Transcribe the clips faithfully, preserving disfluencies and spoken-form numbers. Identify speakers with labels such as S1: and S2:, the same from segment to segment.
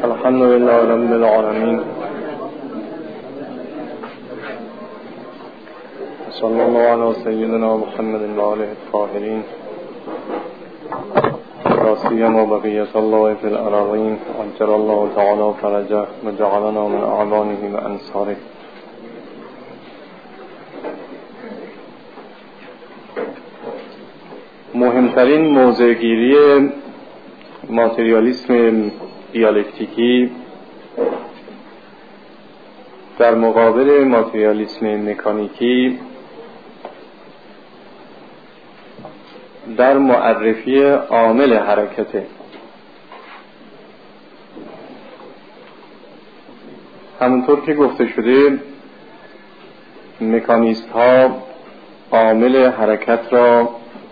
S1: الحمد لله رب العالمين صلی الله علی سیدنا محمد و آله الطاهرین راسیما بقیت الله فی الارضین عجل الله تعالی فرجه و جعلنا من اعوانه و انصاره. مهمترین موضعگیری ماتریالیسم دیالکتیکی در مقابل ماتریالیسم مکانیکی در معرفی عامل حرکته. همونطور که گفته شده مکانیست ها عامل حرکت را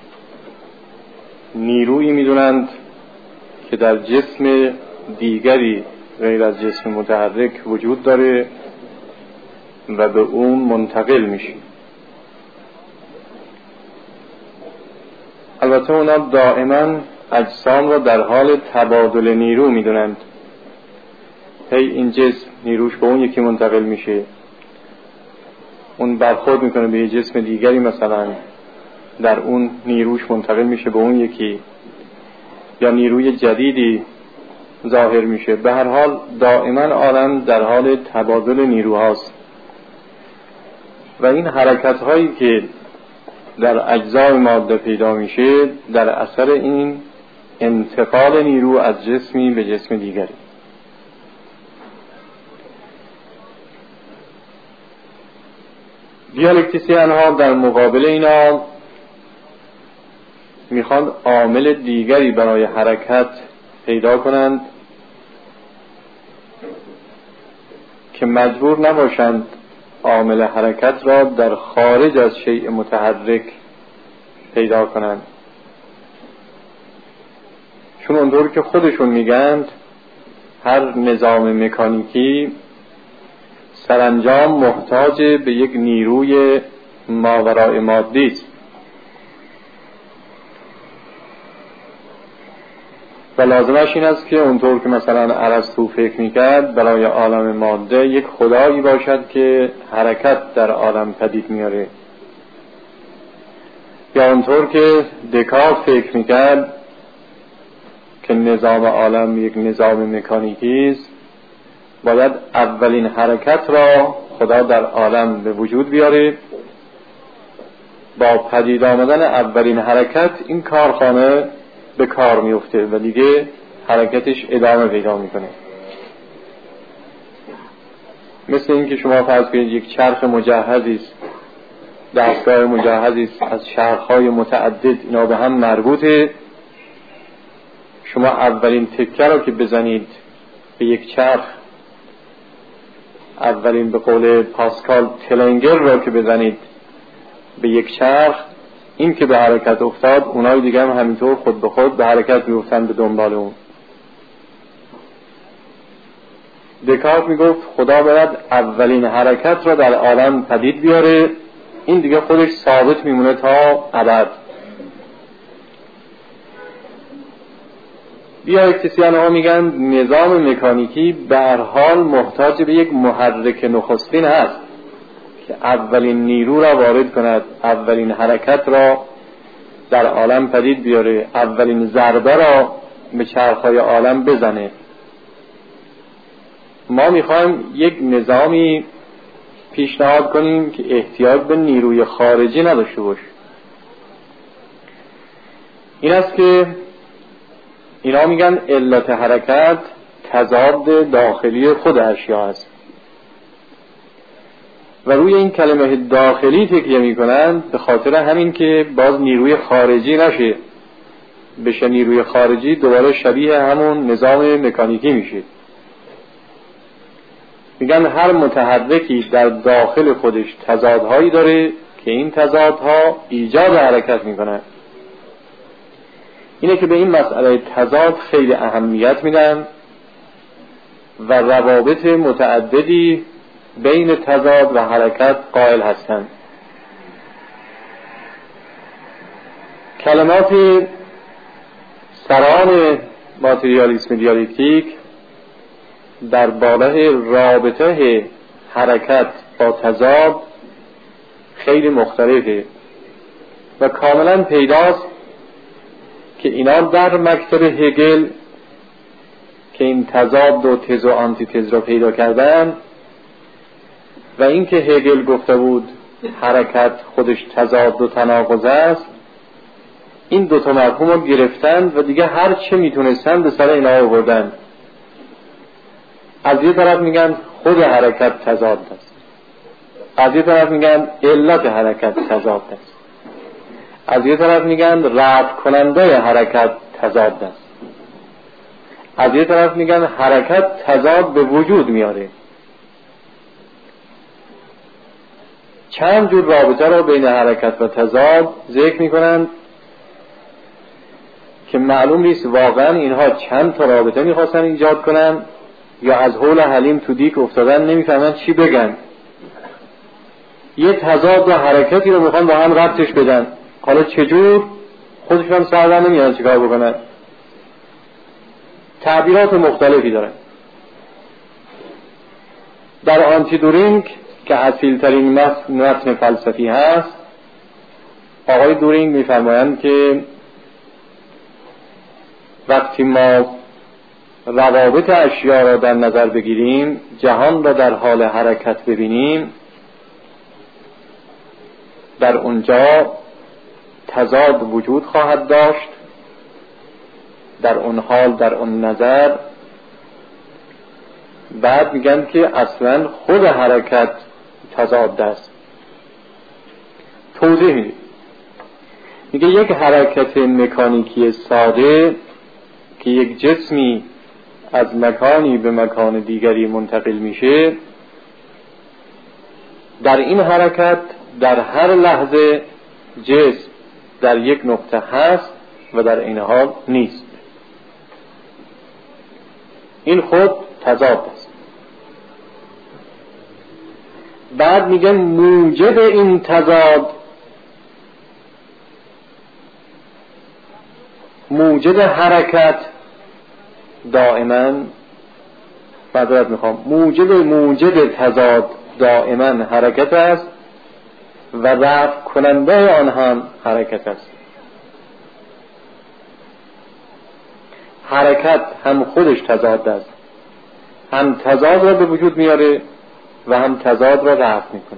S1: نیرویی میدونند که در جسم دیگری غیر از جسم متحرک وجود داره و به اون منتقل میشه. البته اونا دائما اجسام را در حال تبادل نیرو میدونند. هی این جسم نیروش به اون یکی منتقل میشه، اون برخورد میکنه به یه جسم دیگری، مثلا در اون نیروش منتقل میشه به اون یکی، یا نیروی جدیدی ظاهر میشه. به هر حال دائما عالم در حال تبادل نیروهاست و این حرکت هایی که در اجزای ماده پیدا میشه در اثر این انتقال نیرو از جسمی به جسم دیگری. دیالکتیسیان ها در مقابل اینا میخوان عامل دیگری برای حرکت پیدا کنند که مجبور نباشند عامل حرکت را در خارج از شیء متحرک پیدا کنند، چون اونطور که خودشون میگند هر نظام مکانیکی سرانجام محتاج به یک نیروی ماورای مادی است و لازمش این است که اونطور که مثلا ارسطو فکر میکرد برای عالم ماده یک خدایی باشد که حرکت در عالم پدید میاره، یا اونطور که دکارت فکر میکرد که نظام عالم یک نظام مکانیکی است، باید اولین حرکت را خدا در عالم به وجود بیاره. با پدید آمدن اولین حرکت این کارخانه به کار میفته و دیگه حرکتش ادامه پیدا میکنه. مثل این که شما فرض کنید یک چرخ مجهزی است، دستگاه مجهزی است از چرخ‌های متعدد، اینا به هم مربوطه. شما اولین تکه رو که بزنید به یک چرخ، اولین به قول پاسکال تلنگر رو که بزنید به یک چرخ، این که به حرکت افتاد اونای دیگه هم همینطور خود به خود به حرکت میفتن به دنبال اون. دکارت میگفت خدا باید اولین حرکت را در عالم پدید بیاره، این دیگه خودش ثابت میمونه تا ابد. دیالکتیسیان ها میگن نظام مکانیکی به هر حال محتاج به یک محرک نخستین هست که اولین نیرو را وارد کند، اولین حرکت را در عالم پدید بیاره، اولین ضربه را به چرخهای عالم بزنه. ما میخوایم یک نظامی پیشنهاد کنیم که احتیاج به نیروی خارجی نداشته باشه. این است که اینا میگن علت حرکت تضاد داخلی خود اشیا است و روی این کلمه داخلی تکیه میکنند به خاطر همین که باز نیروی خارجی نشه، بشه نیروی خارجی دوباره شبیه همون نظام مکانیکی میشه. میگن هر متحرکی در داخل خودش تضادهایی داره که این تضادها ایجاد حرکت میکنن. اینه که به این مسئله تضاد خیلی اهمیت میدن و روابط متعددی بین تضاد و حرکت قائل هستند. کلمات سران ماتریالیسم دیالکتیک درباره رابطه حرکت با تضاد خیلی مختلفه و کاملا پیداست که اینا در مکتب هگل که این تضاد و تز و آنتی تز را پیدا کردن و این که هگل گفته بود حرکت خودش تضاد و تناقض است، این دوتا مفهوم رو گرفتن و دیگه هر چه میتونستن به سر اینا آوردن. از یه طرف میگن خود حرکت تضاد است، از یه طرف میگن علت حرکت تضاد است، از یه طرف میگن رفع کننده حرکت تضاد است، از یه طرف میگن حرکت تضاد به وجود میاره. چند جور رابطه را بین حرکت و تضاد ذکر میکنند که معلوم نیست واقعا اینها چند تا رابطه میخواستن ایجاد کنن یا از حول حلیم تو دیک افتادن نمیفهمن چی بگن. یه تضاد و حرکتی رو میخوان با هم ربطش بدن، حالا چجور خودشون هم سر در نمیان چیکار بکنن. تعبیرات مختلفی دارن. در آنتی دورینگ که اصیل‌ترین متن فلسفی هست، آقای دورینگ میفرمایند که وقتی ما روابط اشیا را در نظر بگیریم، جهان را در حال حرکت ببینیم، در اونجا تضاد وجود خواهد داشت. در اون حال، در اون نظر، بعد میگن که اصلا خود حرکت تضاد است. توضیح میده، میگه یک حرکت مکانیکی ساده که یک جسمی از مکانی به مکان دیگری منتقل میشه، در این حرکت در هر لحظه جسم در یک نقطه هست و در این حال نیست. این خود تضاد است. بعد میگن موجب این تضاد، موجب حرکت دائما، معذرت میخوام، موجب موجب تضاد دائما حرکت است و رفع کننده آن هم حرکت است. حرکت هم خودش تضاد است، هم تضاد را به وجود میاره و هم تضاد را رفع میکنه.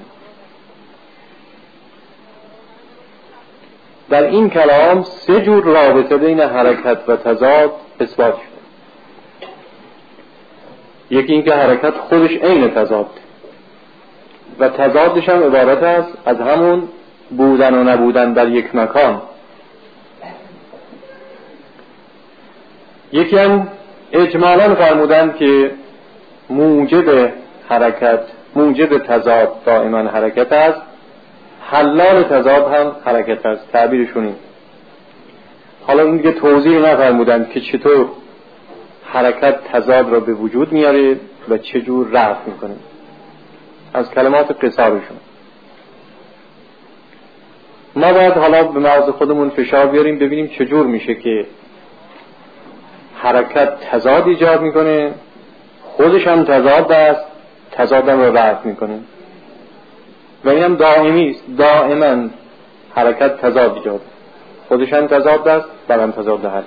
S1: در این کلام سه جور رابطه بین حرکت و تضاد اثبات شده. یکی این که حرکت خودش عین تضاد و تضادش هم عبارت است از همون بودن و نبودن در یک مکان. یکی هم اجمالاً فرمودن که موجب حرکت، موجب تضاد دائما حرکت است، حلال تضاد هم حرکت است. تعبیرشون این. حالا این دیگه توضیح نفرمودن که چطور حرکت تضاد را به وجود میاره و چجور رفع میکنه. از کلمات قصارشون ما باید حالا به مغز خودمون فشار بیاریم، ببینیم چجور میشه که حرکت تضاد ایجاد میکنه، خودش هم تضاد است، تضاد هم رو رفع میکنه و این هم دائمی است. دائما حرکت تضاد ایجاد، خودش هم تضاد است، بعدم تضاد حل.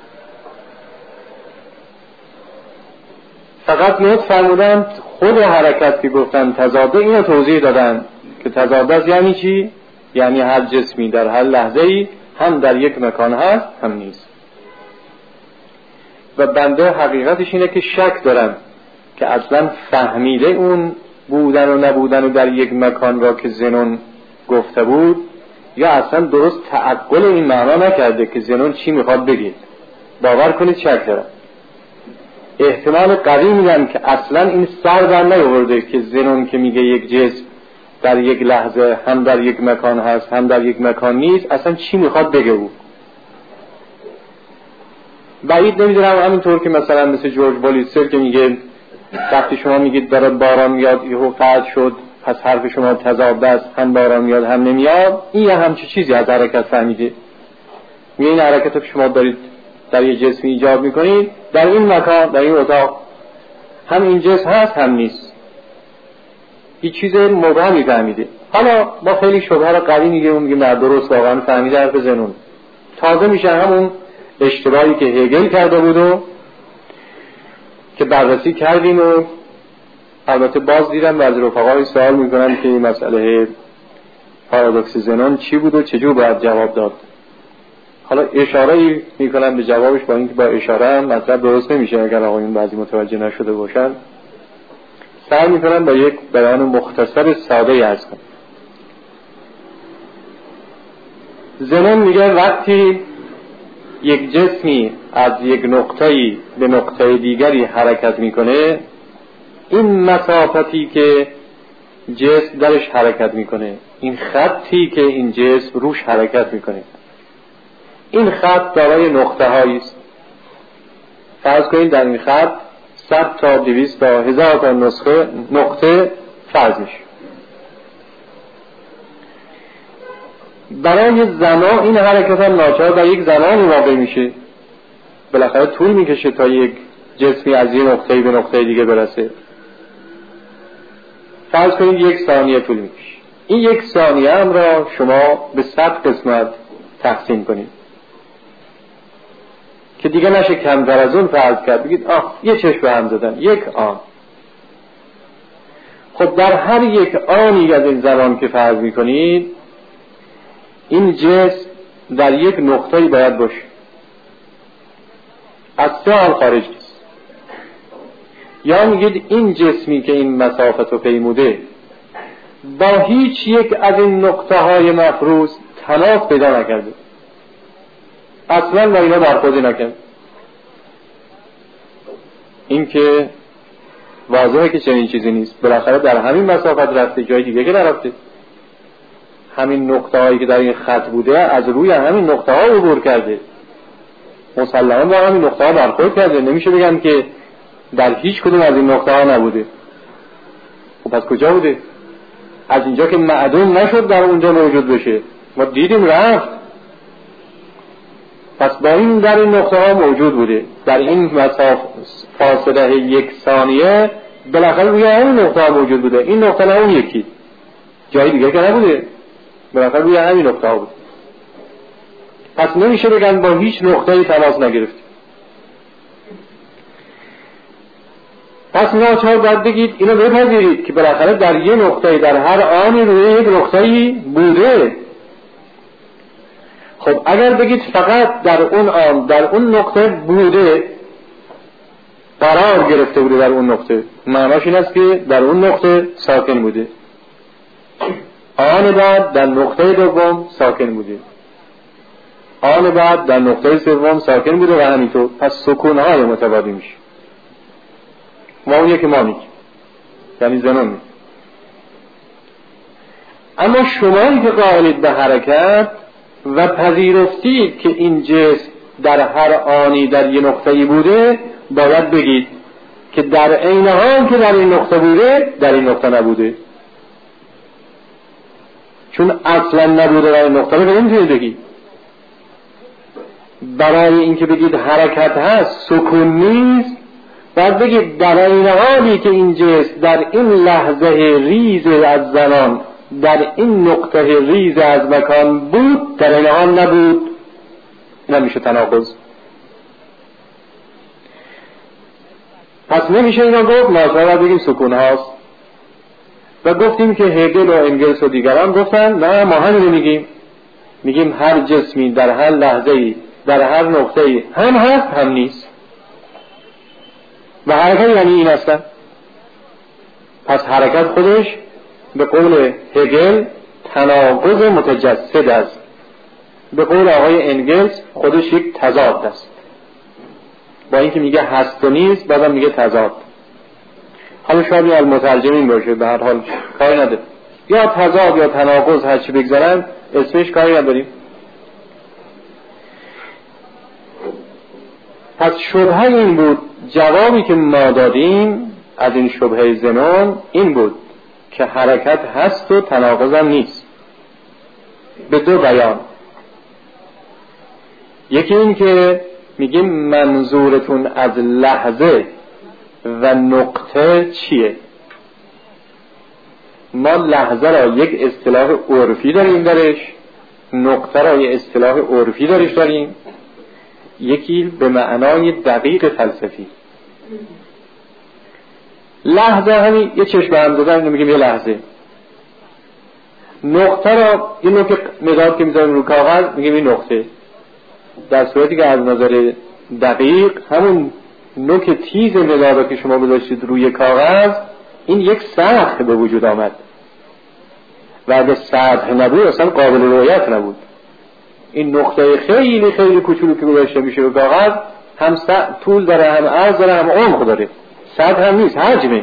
S1: فقط نیت فرمودن خود حرکت که گفتن تضاده، اینو توضیح دادن که تضاد است یعنی چی؟ یعنی هر جسمی در هر لحظه‌ای هم در یک مکان هست هم نیست. و بنده حقیقتش اینه که شک دارم که اصلا فهمیده اون بودن و نبودن و در یک مکان را که زنون گفته بود، یا اصلا درست تعقل این معنا نکرده که زنون چی میخواد بگید. باور کنید شک دارم. احتمال قوی میدم که اصلا این سر در نیاورده که زنون که میگه یک جسم در یک لحظه هم در یک مکان هست هم در یک مکان نیست، اصلا چی میخواد بگه بود. بعید نمیدونم همینطور که مثلا مثل جورج بالیستر که میگه وقتی شما میگید داره باران میاد یهو قطع شد، پس حرف شما تضاد است، هم باران میاد هم نمیاد، این یه همچین چیزی از حرکت فهمیده. میگه این حرکت رو که شما دارید در یه جسمی ایجاد میکنید در این مکان، در این اتاق، هم این جسم هست هم نیست، هیچ چیز مبهمی فهمیده. حالا با خیلی شبهه رو قوی میگه و میگه نه درست واقعا فهمیده حرف زنون. تازه میشه همون اشتباهی که هگل کرده بود و که بررسی کردیم و البته باز دیدم و از رفقای سوال میکنن که این مسئله پارادوکس زنون چی بود و چجور باید جواب داد. حالا اشاره میکنم به جوابش، با اینکه با اشاره هم مطلب درست نمیشه اگر آقایون بعضی متوجه نشده باشن. سعی میکنم با یک بیان مختصر ساده عرض کنم. زنون میگه وقتی یک جسمی از یک نقطه‌ای به نقطه دیگری حرکت میکنه، این مسافتی که جسم درش حرکت میکنه، این خطی که این جسم روش حرکت میکنه، این خط دارای نقطه هایی است. فرض کنید در این خط صد تا دویست تا هزار تا نسخه نقطه فرض میشه. برای زمان این حرکت هم ناچار در یک زمانی واقع میشه، بالاخره طول میکشه تا یک جسمی از یک نقطه به نقطه دیگه برسه. فرض کنید یک ثانیه طول میکشه. این یک ثانیه هم را شما به صد قسمت تقسیم کنید که دیگه نشه کمتر از اون فرض کرد، بگید آه یه چشم به هم زدن، یک آن. خب در هر یک آنی از این زمان که فرض میکنید، این جسم در یک نقطه‌ای باید باشه، از سه آن خارج نیست. یا میگید این جسمی که این مسافت رو پیموده با هیچ یک از این نقطه های مفروض تماس پیدا نکرده، اصلا با اینا برخوردی نکرد. این که واضحه که چنین چیزی نیست. بالاخره در همین مسافت رفته، جای دیگه که نرفته. همین نقطه هایی که در این خط بوده از روی همین نقطه ها عبور کرده، مسلما با همین نقطه ها برخورد کرده. نمیشه بگم که در هیچ کدوم از این نقطه ها نبوده. خب پس کجا بوده؟ از اینجا که معدوم نشد در اونجا موجود بشه، ما دیدیم رفت. پس با این در این نقطه ها موجود بوده. در این مسافت فاصله یک ثانیه بالاخره روی همین نقطه ها موجود بوده. این نقطه نه اون یکی، جایی دیگه که نبوده، بالاخره روی همین نقطه ها بود. پس نمیشه بگن با هیچ نقطه‌ای تماس نگرفت. پس ناچار باید بگید اینو بپذیرید که بالاخره در یه نقطه‌ای در هر آنی روی یک نقطه‌ای بوده. خب اگر بگید فقط در اون آن در اون نقطه بوده، قرار گرفته بوده در اون نقطه، معناش این است که در اون نقطه ساکن بوده. آن بعد در نقطه دوم ساکن بوده، آن بعد در نقطه سوم ساکن بوده و همینطور. پس سکون‌های متبادی میشه. ما اون یکی ما میگیم، یعنی زنون میگیم. اما شمایی که قائلید به حرکت و پذیرفتید که این جسم در هر آنی در یه نقطه‌ای بوده، باید بگید که در عین حال که در این نقطه بوده در این نقطه نبوده. چون اصلا نبوده در این نقطه رو نمیتونید بگید. برای اینکه بگید حرکت هست سکون نیست، باید بگید در این حالی که این جسم در این لحظه ریز از زمان در این نقطه ریز از مکان بود، در این حال نبود. نمیشه تناقض. پس نمیشه اینا گفت، ناچار بگیم سکون هاست. و گفتیم که هگل و انگلس و دیگران گفتن نه، ما همین میگیم. میگیم هر جسمی در هر لحظه‌ای در هر نقطه‌ای هم هست هم نیست. و حرکت یعنی این هستن. پس حرکت خودش به قول هگل تناقض متجسد است، به قول آقای انگلس خودش یک تضاد است. با اینکه میگه هست و نیست، بعدم میگه تضاد. حالا شاید المترجمین باشه، به هر حال کاری نداره، یا تضاد یا تناقض هر چی بگذارن اسمش کاری نداریم. پس شبهه این بود، جوابی که ما دادیم از این شبهه زنون این بود که حرکت هست و تناقض هم نیست، به دو بیان. یکی این که میگیم منظورتون از لحظه و و نقطه چیه؟ ما لحظه را یک اصطلاح عرفی داریم درش، نقطه را یک اصطلاح عرفی درش داریم، یکی به معنای دقیق فلسفی. لحظه همین یه چشم به هم زدن میگیم یه لحظه. نقطه را این نوک مداد که میذاریم رو کاغذ میگیم این نقطه، در صورتی که از نظر دقیق همون نوک تیز مداد که شما گذاشتید روی کاغذ این یک سطح به وجود آمد و اگه سطح نبود اصلا قابل رؤیت نبود. این نقطه خیلی خیلی کوچولو که گذاشته میشه رو کاغذ هم طول داره، هم عرض داره، هم عمق داره، سطح هم نیست، حجمه.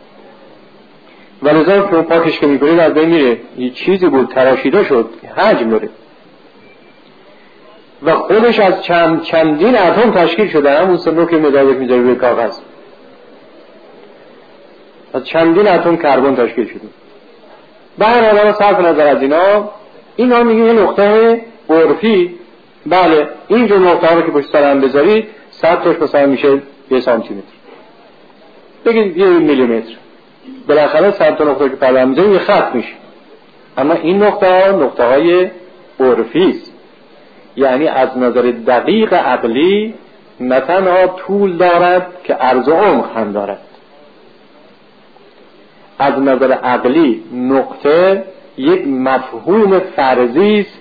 S1: ولذا که اون پاکش که میکنید از بین میره، یه چیزی بود تراشیده شد، حجم داره و خودش از چند چندین اتم تشکیل شده. همون سنو که مداد میذاری روی کاغذ از چندین اتم کربن تشکیل شده. بعد آدم صرف نظر از اینا اینا میگه یه نقطه عرفی. بله اینجور نقطه ها رو که پشت سر هم بذارید صد تاش مثلا میشه یه سانتی متر، بگید یه میلیمتر، بالاخره صد تا نقطه که پرده میذارید یه خط میشه. اما این نقطه ها نقطه های عرفی است، یعنی از نظر دقیق عقلی نه تنها طول دارد که عرض و عمق هم دارد. از نظر عقلی نقطه یک مفهوم فرضی است،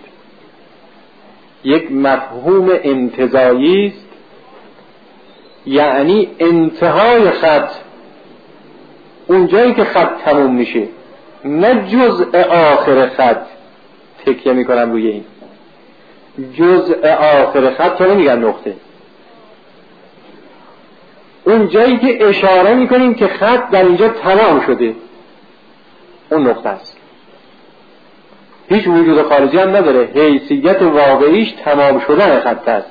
S1: یک مفهوم انتزاعی است، یعنی انتهای خط اونجایی که خط تموم میشه، نه جزء آخر خط. تکیه میکنم روی این جزء آخر خط رو نمیگن نقطه، اونجایی که اشاره میکنیم که خط در اینجا تمام شده اون نقطه است. هیچ وجود خارجی هم نداره، حیثیت واقعیش تمام شدن خط است.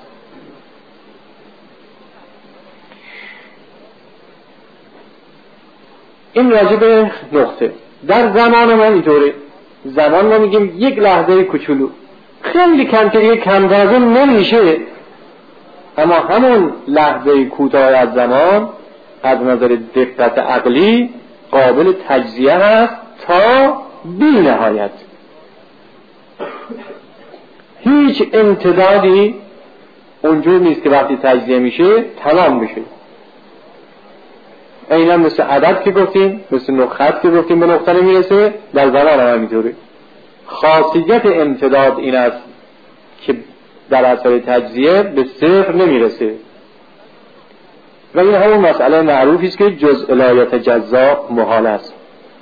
S1: این راجع به نقطه. در زمان ما اینطوره، زمان ما میگیم یک لحظه کوچولو، خیلی کم که دیگه کم از اون نمیشه، اما همون لحظه کوتاه از زمان از نظر دقت عقلی قابل تجزیه هست تا بی نهایت. هیچ امتدادی اونجور نیست که وقتی تجزیه میشه تمام بشه. اینا مثل عدد که گفتیم، مثل نقط که گفتیم به نقطه نمیرسه، در زمان هم همینطوره. خاصیت امتداد این است که در اثر تجزیه به صفر نمیرسه و این همون مسئله معروفی است که جزء لا یتجزا محال است.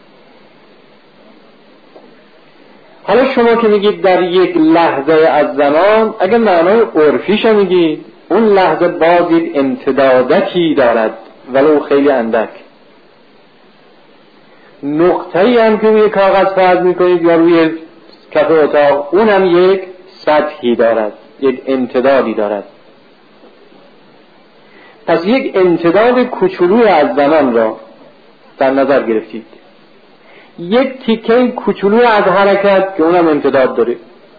S1: حالا شما که میگید در یک لحظه از زمان، اگر معنای عرفیش میگید اون لحظه باز یک امتدادکی دارد ولو خیلی اندک. نقطه‌ای هم که روی کاغذ فرض میکنید یا روی کف اتاق، اونم یک سطحی دارد، یک امتدادی دارد. پس یک امتداد کوچولوی از زمان را در نظر گرفتید، یک تیکه کوچولوی از حرکت که اونم امتداد داره.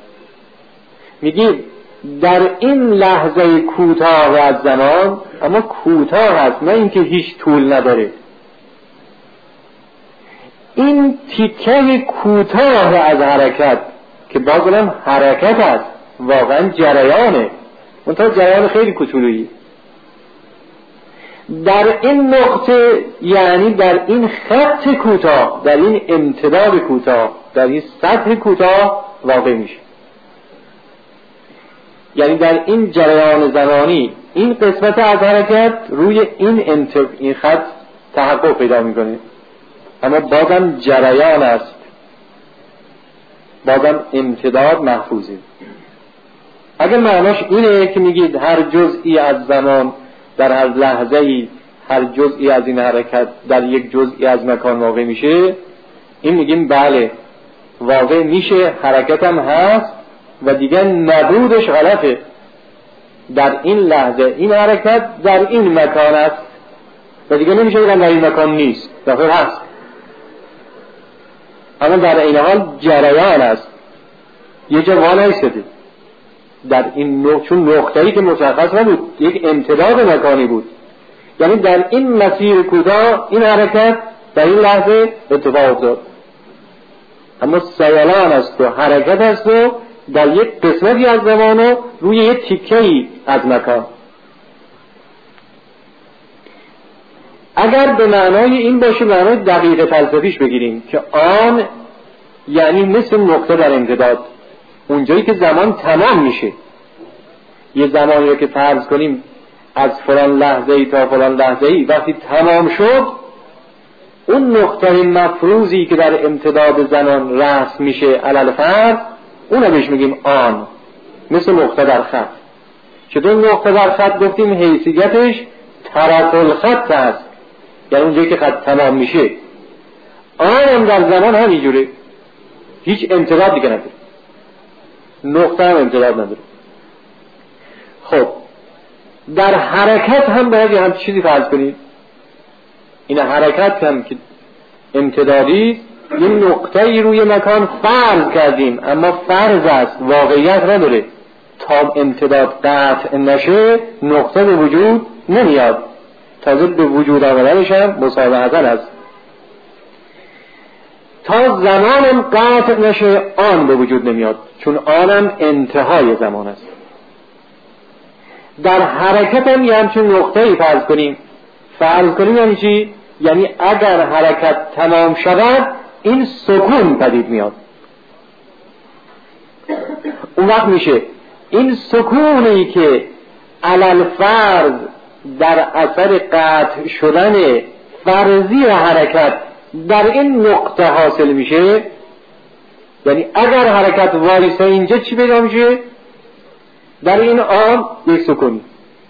S1: میگید در این لحظه کوتاه از زمان، اما کوتاه هست نه اینکه هیچ طول نداره، این تیکه کوتاه از حرکت که بازم حرکت است، واقعا جریانه، منتها جریان خیلی کوچولویی، در این نقطه یعنی در این خط کوتاه، در این امتداد کوتاه، در این سطح کوتاه واقع میشه. یعنی در این جریان زمانی این قسمت از حرکت روی این انت... این خط تحقق پیدا میکنه، اما بازم جریان است، بازم امتداد محفوظه. اگر معناش اینه که میگید هر جزئی از زمان در هر لحظه‌ای، هر جزئی از این حرکت در یک جزئی از مکان واقع میشه، این میگیم بله واقع میشه، حرکت هم هست و دیگه نبودش غلطه. در این لحظه این حرکت در این مکان است و دیگه نمیشه بگم در این مکان نیست، داخل هست، اما در این حال جریان است، یه جا وا نیستده. در این نقطه، چون نقطه‌ای که مشخص نبود، یک امتداد مکانی بود، یعنی در این مسیر کوتاه این حرکت در این لحظه اتفاق افتاد، اما سیلان است و حرکت است و در یک قسمتی از زمان و روی یک تیکه‌ای از مکان. اگر به معنای این باشه، معنای دقیق فلسفیش بگیریم که آن یعنی مثل نقطه در امتداد، اونجایی که زمان تمام میشه. یه زمانی رو که فرض کنیم از فلان لحظه ای تا فلان لحظه ای وقتی تمام شد، اون نقطه مفروضی که در امتداد زمان رسم میشه علل فرض، اون رو بهش میگیم آن، مثل نقطه در خط. چطور نقطه در خط گفتیم حیثیتش طرف الخط هست، یعنی اونجایی که خط تمام میشه. آن هم در زمان همینجوره، هیچ امتداد دیگه نداره، نقطه هم امتداد نداره. خب در حرکت هم باید هم چیزی فرض کنید. این حرکت هم که امتدادی، این نقطه ای روی مکان فرض کردیم، اما فرض است، واقعیت نداره. تا امتداد قطع نشه نقطه به وجود نمیاد، تازه به وجود آمدنش هم مسابقه است. تا زمانم قطع نشه آن به وجود نمیاد، چون آنم انتهای زمان است. در حرکت هم یه همچون نقطه ای فرض کنیم. فرض کنیم یعنی چی؟ یعنی اگر حرکت تمام شود این سکون پدید میاد. اون وقت میشه این سکونی که علل فرض در اثر قطع شدن فرضی حرکت در این نقطه حاصل میشه، یعنی اگر حرکت وایسه اینجا چی پیدا میشه؟ در این آن یک سکون.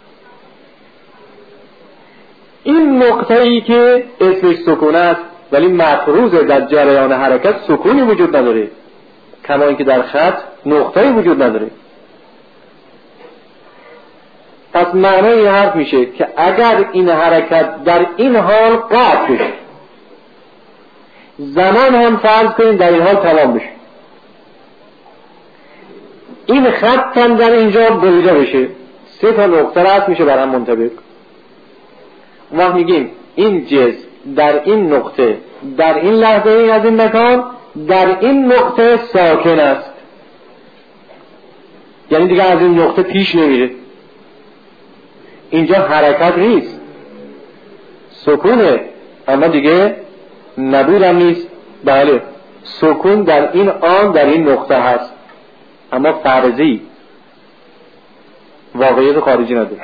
S1: این نقطه ای که اسمش سکون است ولی مفروض در جریان حرکت سکونی وجود نداره، کما اینکه در خط نقطه‌ای وجود نداره. پس معنای این حرف میشه که اگر این حرکت در این حال قطع بشه، زمان هم فرض کنیم در این حال تمام بشه، این خط هم در اینجا بریده بشه، سه تا نقطه راست میشه بر هم منطبق. ما میگیم این جسم در این نقطه در این لحظه این از این مکان در این نقطه ساکن است، یعنی دیگه از این نقطه پیش نمیره. اینجا حرکت نیست، سکونه، اما دیگه نبود هم نیست. بله سکون در این آن در این نقطه هست، اما فرضی، واقعیت خارجی نداره.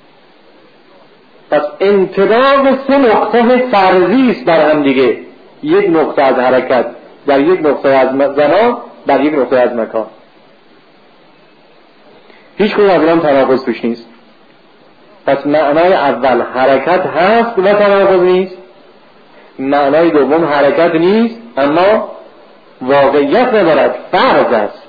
S1: پس امتداد سه نقطه فرضی است بر هم دیگه، یک نقطه از حرکت در یک نقطه از زمان در یک نقطه از مکان. هیچ کدوم از اینام تناقض توش نیست. پس معنای اول حرکت هست و تناقض نیست، معنای دوم حرکت نیست اما واقعیت ندارد، فرض است.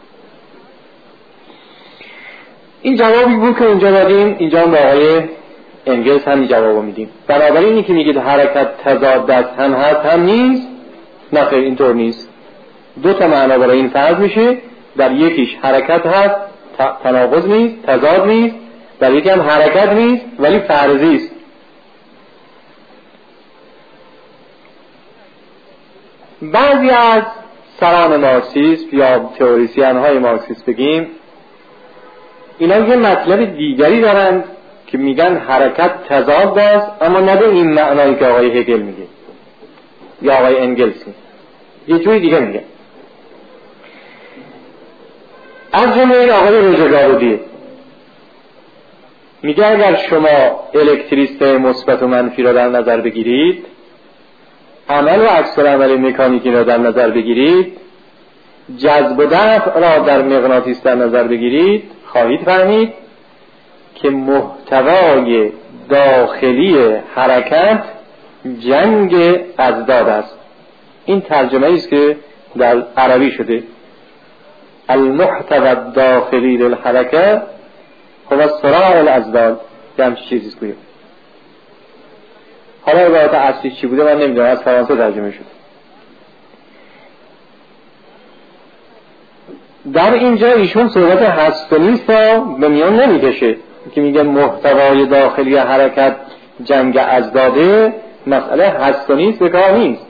S1: این جوابی بود که اونجا دادیم، اینجا هم با آقای انگلس هم جوابو میدیم. بنابراین اینی که میگید حرکت تضاد است، هم هست هم نیست، نه خیر اینطور نیست. دو تا معنا برای این فرض میشه، در یکیش حرکت هست تناقض نیست، تضاد نیست، در یکی هم حرکت نیست ولی فرضی است. بعضی از سران مارکسیسم یا تئوریسین های مارکسیسم بگیم، اینا یه مطلب دیگری دارند که میگن حرکت تضاد است، اما نه به این معنایی که آقای هگل میگه یا آقای انگلس میگه، یه جوی دیگه میگه. از جمله آقای روزگارودی میگه اگر شما الکتریسته مثبت و منفی را در نظر بگیرید، عمل و عکس العمل مکانیکی را در نظر بگیرید، جذب و دفع را در مغناطیس در نظر بگیرید، خواهید فهمید که محتوای داخلی حرکت جنگ اضداد است. این ترجمه است که در عربی شده، المحتوى الداخلی للحرکت هو صراع الاضداد، یه همچی چیزیست گویم. حالا عبارت اصلی چی بوده من نمیدونم، از فرانسه ترجمه شد. در اینجا ایشون صورت هست و نیست را به میان نمیکشه که میگه محتوای داخلی حرکت جنگ ازداده مسئله هست و نیست، بکار نیست.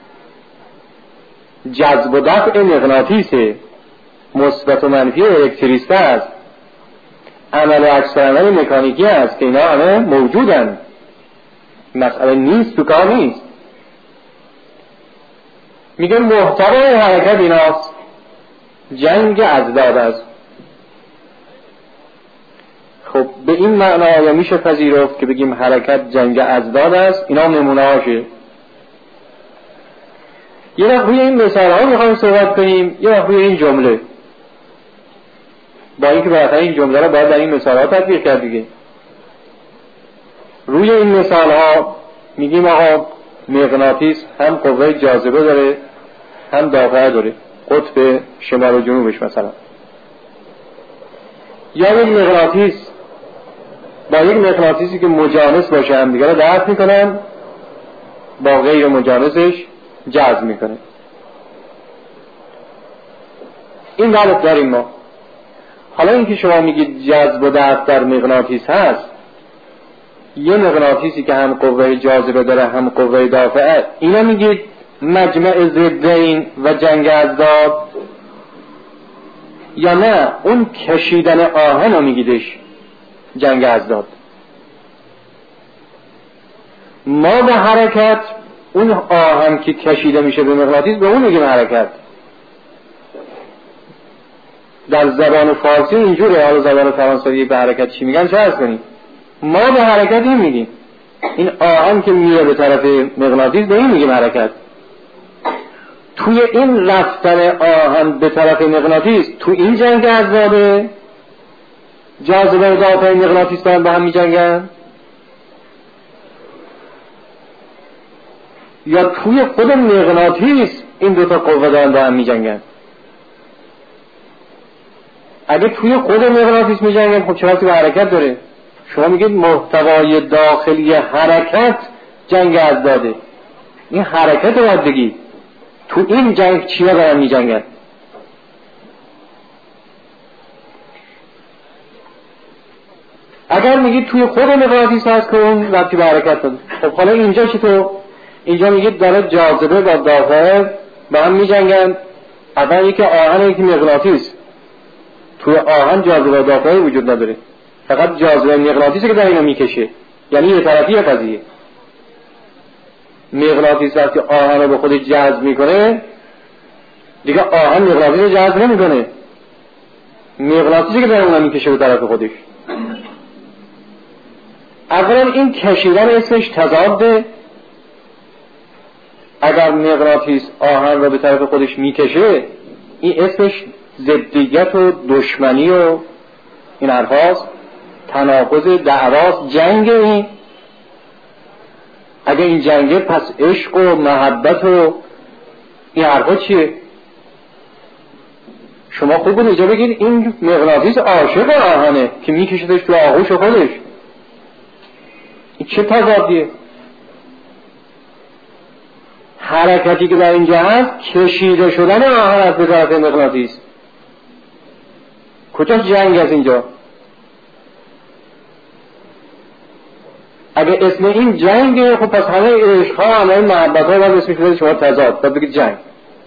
S1: جذب و دفع مغناطیسه، مثبت و منفی الکتریسته است، عمل و عکس عمل مکانیکی است که اینا همه موجودن، مسئله نیست، بکار نیست. میگه محتوای حرکت ایناست، جنگ ازداد است. خب به این معنا یا میشه پذیرفت که بگیم حرکت جنگ ازداد است؟ اینا نمونه هاشه. یه وقت روی این مثال ها میخوایم صحبت کنیم، یه وقت روی این جمله، با اینکه بالاخره این جمله رو باید در این مثال ها تطبیق کرد دیگه. روی این مثال ها میگیم آقا مغناطیس هم قوه جاذبه داره هم دافعه داره، قطب شمال و جنوبش مثلا. یا یک مغناطیس با یک مغناطیسی که مجانس باشه هم دیگه رو دفع میکنن، با غیر مجانسش جذب میکنه. این غلط داریم ما. حالا اینکه شما میگید جذب و دفع در مغناطیس هست، یه مغناطیسی که هم قوه جاذبه داره هم قوه دافعه، اینا میگید مجمع ضدین و جنگ ازداد، یا نه اون کشیدن آهن رو میگیدش جنگ ازداد؟ ما به حرکت اون آهن که کشیده میشه به مغناطیس به اون میگیم حرکت. در زبان فارسی اینجوره، حالا زبان فرانسوی به حرکت چی میگن چه هست کنید؟ ما به حرکت این میگیم، این آهن که میره به طرف مغناطیس به این میگیم حرکت. توی این رفتن آهن به طرف مغناطیس، تو این جنگ ازداده، جاذبه و دافع مغناطیس دارن به هم میجنگن، یا توی خود مغناطیس این دوتا قوه دارن به هم میجنگن؟ اگه توی خود مغناطیس میجنگن خب چرا تو حرکت داره؟ شما میگید محتوای داخلی حرکت جنگ ازداده، این حرکت رو باید بگید. تو این جنگ چیا دارن میجنگن؟ اگر میگید توی خود مغناطیس هست که اون ربطی به حرکت داره، خب حالا اینجا چی؟ تو اینجا میگید داره جاذبه با دافعه به هم میجنگن. اول یکی آهن یکی مغناطیس، توی آهن جاذبه و دافعه وجود نداره، فقط جاذبه مغناطیسی که در اینو میکشه، یعنی یه طرفی قضیه. مغناطیس وقتی آهن رو به خود جذب میکنه دیگه آهن مغناطیس رو جذب نمیکنه، مغناطیسی که در اون میکشه به طرف خودش. اولا این کشیدن اسمش تضاده. اگر مغناطیس آهن رو به طرف خودش میکشه این اسمش ضدیت و دشمنی و این حرفاست، تناقض، دعواست، جنگ. این اگه این جنگه پس عشق و محبت و این حرفا چیه؟ شما خوب بود اینجا بگید این مغناطیس عاشق آهنه که میکشدش تو آغوش خودش. این چه تضادیه؟ حرکتی که در اینجا هست کشیده شدن آهن از به طرف مغناطیس. کجا جنگ از اینجا؟ اگه اسم این جنگه خب پس همه عشق‌ها همه محبت‌ها باید اسمش بده شما تضاد، باید بگید جنگ.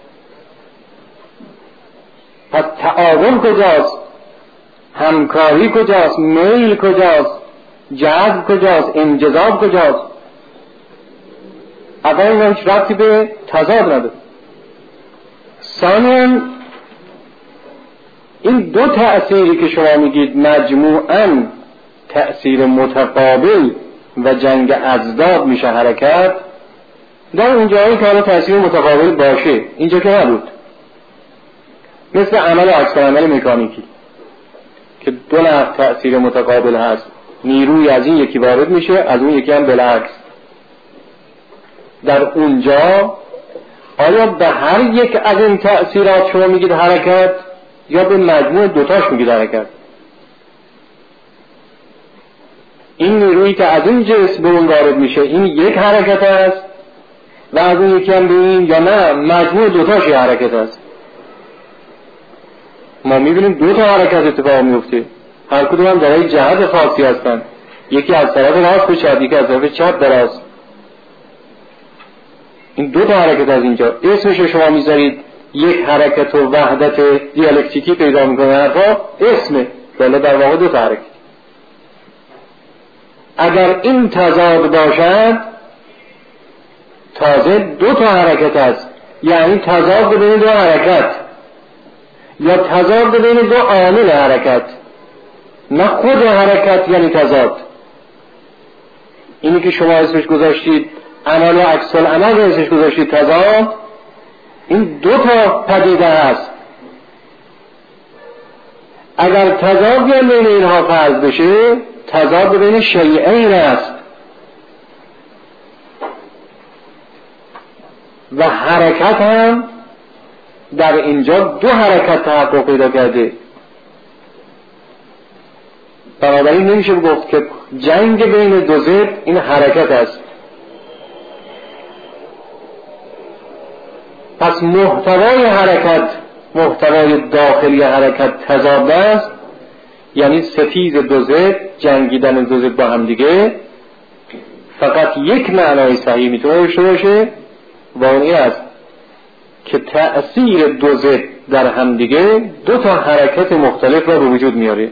S1: پس تعاون کجاست؟ همکاری کجاست؟ میل کجاست؟ جذب کجاست؟ انجذاب کجاست؟ اول این هیچ ربطی به تضاد نداره. ثانیاً این دو تأثیری که شما میگید مجموعاً تأثیر متقابل و جنگ ازداد میشه حرکت، در اون جایی که حالا تأثیر متقابل باشه، اینجا که نبود. مثل عمل و عکس عمل مکانیکی که دو نوع تأثیر متقابل هست، نیروی از این یکی وارد میشه از اون یکی هم بالعکس. در اونجا آیا به هر یک از این تأثیرات شما میگید حرکت یا به مجموع دوتاش میگید حرکت؟ این نیرویی که از این جسم به اون وارد میشه این یک حرکت است و از اون یکی هم به این، یا نه مجموع دوتاش یه حرکت است؟ ما میبینیم دو تا حرکت اتفاق میفته، هر کدوم هم در یک جهت خاصی هستن. یکی از طرف راست به چپ، یکی از طرف چپ به راست. این دو تا حرکت از اینجا اسمش شما میذارید یک حرکت و وحدت دیالکتیکی پیدا میکنه حرفا اسمه، ولی در واقع دو تا حرکت. اگر این تضاد باشد تازه دو تا حرکت است، یعنی تضاد بین دو حرکت یا تضاد بین دو عامل حرکت، نه خود حرکت یعنی تضاد. اینی که شما اسمش گذاشتید عمل و عکس العمل اسمش گذاشتید تضاد، این دو تا پدیده است. اگر تضاد بین اینها فرض بشه، تضاد بین شیئین است و حرکت هم در اینجا دو حرکت تحقق پیدا کرده. بنابراین نمیشه گفت که جنگ بین دو ضد این حرکت است. پس محتوای حرکت، محتوای داخلی حرکت تضاد است، یعنی ستیز دو ضد، جنگیدن دو ضد با هم دیگه. فقط یک معنای صحیح میتونه داشته باشه و اون این است که تأثیر دو ضد در هم دیگه دو تا حرکت مختلف را به وجود میاره.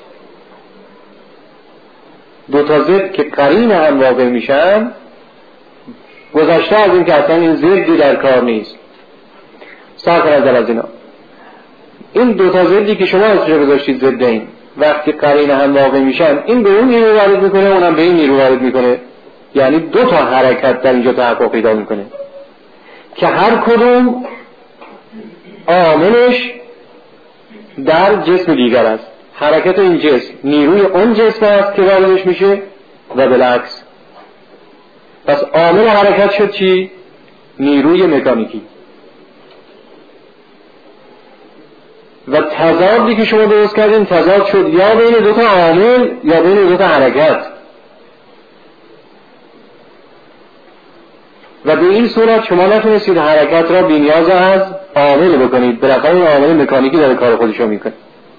S1: دو تا ضد که قرین هم واقع میشن، گذشته از این که اصلا این ضدی در کار نیست، صرف نظر از اینا، این دو تا ضدی که شما اسمش گذاشتید ضدین، وقتی قرین هم واقع میشن، این به اون نیرو وارد میکنه، اونم به این نیرو وارد میکنه، یعنی دو تا حرکت در اینجا تحقق پیدا میکنه که هر کدوم عاملش در جسم دیگر است. حرکت این جسم نیروی اون جسم است که واردش میشه و بالعکس. پس عامل حرکت شد چی؟ نیروی مکانیکی. و تضادی که شما درست کردین تضاد شد یا بین دو تا عامل یا بین دو تا حرکت. و به این صورت شما نتونستید حرکت را بی‌نیاز از عامل بکنید، بالاخره این عامل مکانیکی داره کار خودشو میکنه.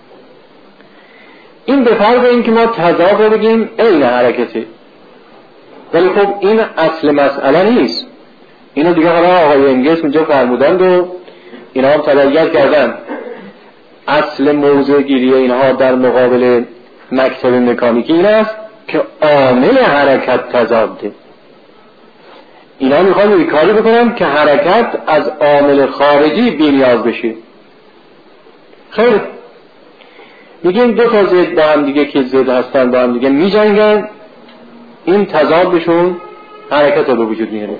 S1: این به فرض این که ما تضاد رو بگیم عین حرکته، ولی خب این اصل مسئله نیست. اینو دیگه حالا آقای انگلس اونجا فرمودند و اینا هم تبعیت کردن. اصل موضوع گیری اینها در مقابل مکتب مکانیکی این است که عامل حرکت تضاده. اینا میخوان یک کاری بکنن که حرکت از عامل خارجی بی‌نیاز بشه. خیر، میگیم دو تا ضد با هم دیگه که ضد هستن با هم دیگه میجنگن، این تضادشون حرکت رو به وجود میاره.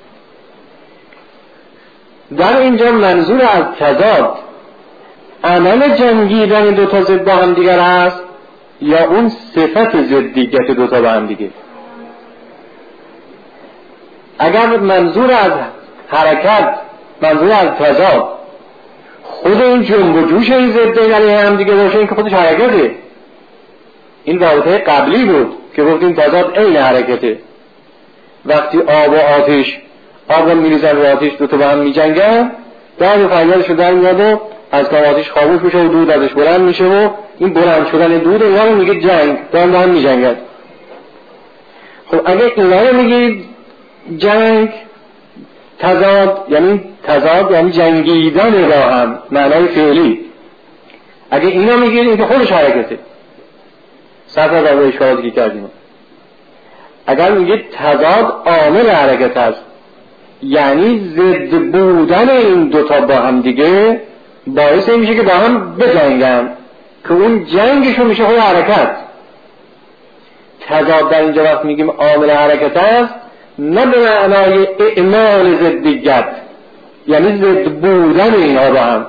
S1: در اینجا منظور از تضاد عمل جنگیدن دو تا ضد با هم دیگر هست یا اون صفت ضدیت دو تا با هم دیگه؟ اگر منظور از حرکت، منظور از تضاد خود این جنب و جوش این ضدین علیه هم دیگه باشه، این که خودش حرکته. این رابطه قبلی بود که گفتیم تضاد عین حرکته. وقتی آب و آتش، آب رو میریزن و آتش دو تا با هم میجنگن، در فریادش رو در میاد و از کام آتش خاموش میشه و دود ازش بلند میشه و این بلند شدن دود اینا رو میگه جنگ، دارن با هم میجنگن. خب اگه اینا رو میگید جنگ، تضاد یعنی تضاد یعنی جنگیدن با هم، معنای فعلی. اگه اینا میگید این که خودش حرکته، صرف از اول اشاراتی که کردیم. اگر میگید تضاد عامل حرکت هست، یعنی ضد بودن این دوتا با هم دیگه باعث میشه که با هم بجنگن که اون جنگشون میشه خود حرکت. تضاد در اینجا وقت میگیم عامل حرکت هست، نه به معنای اعمال ضدیت، یعنی ضد بودن اینها با هم.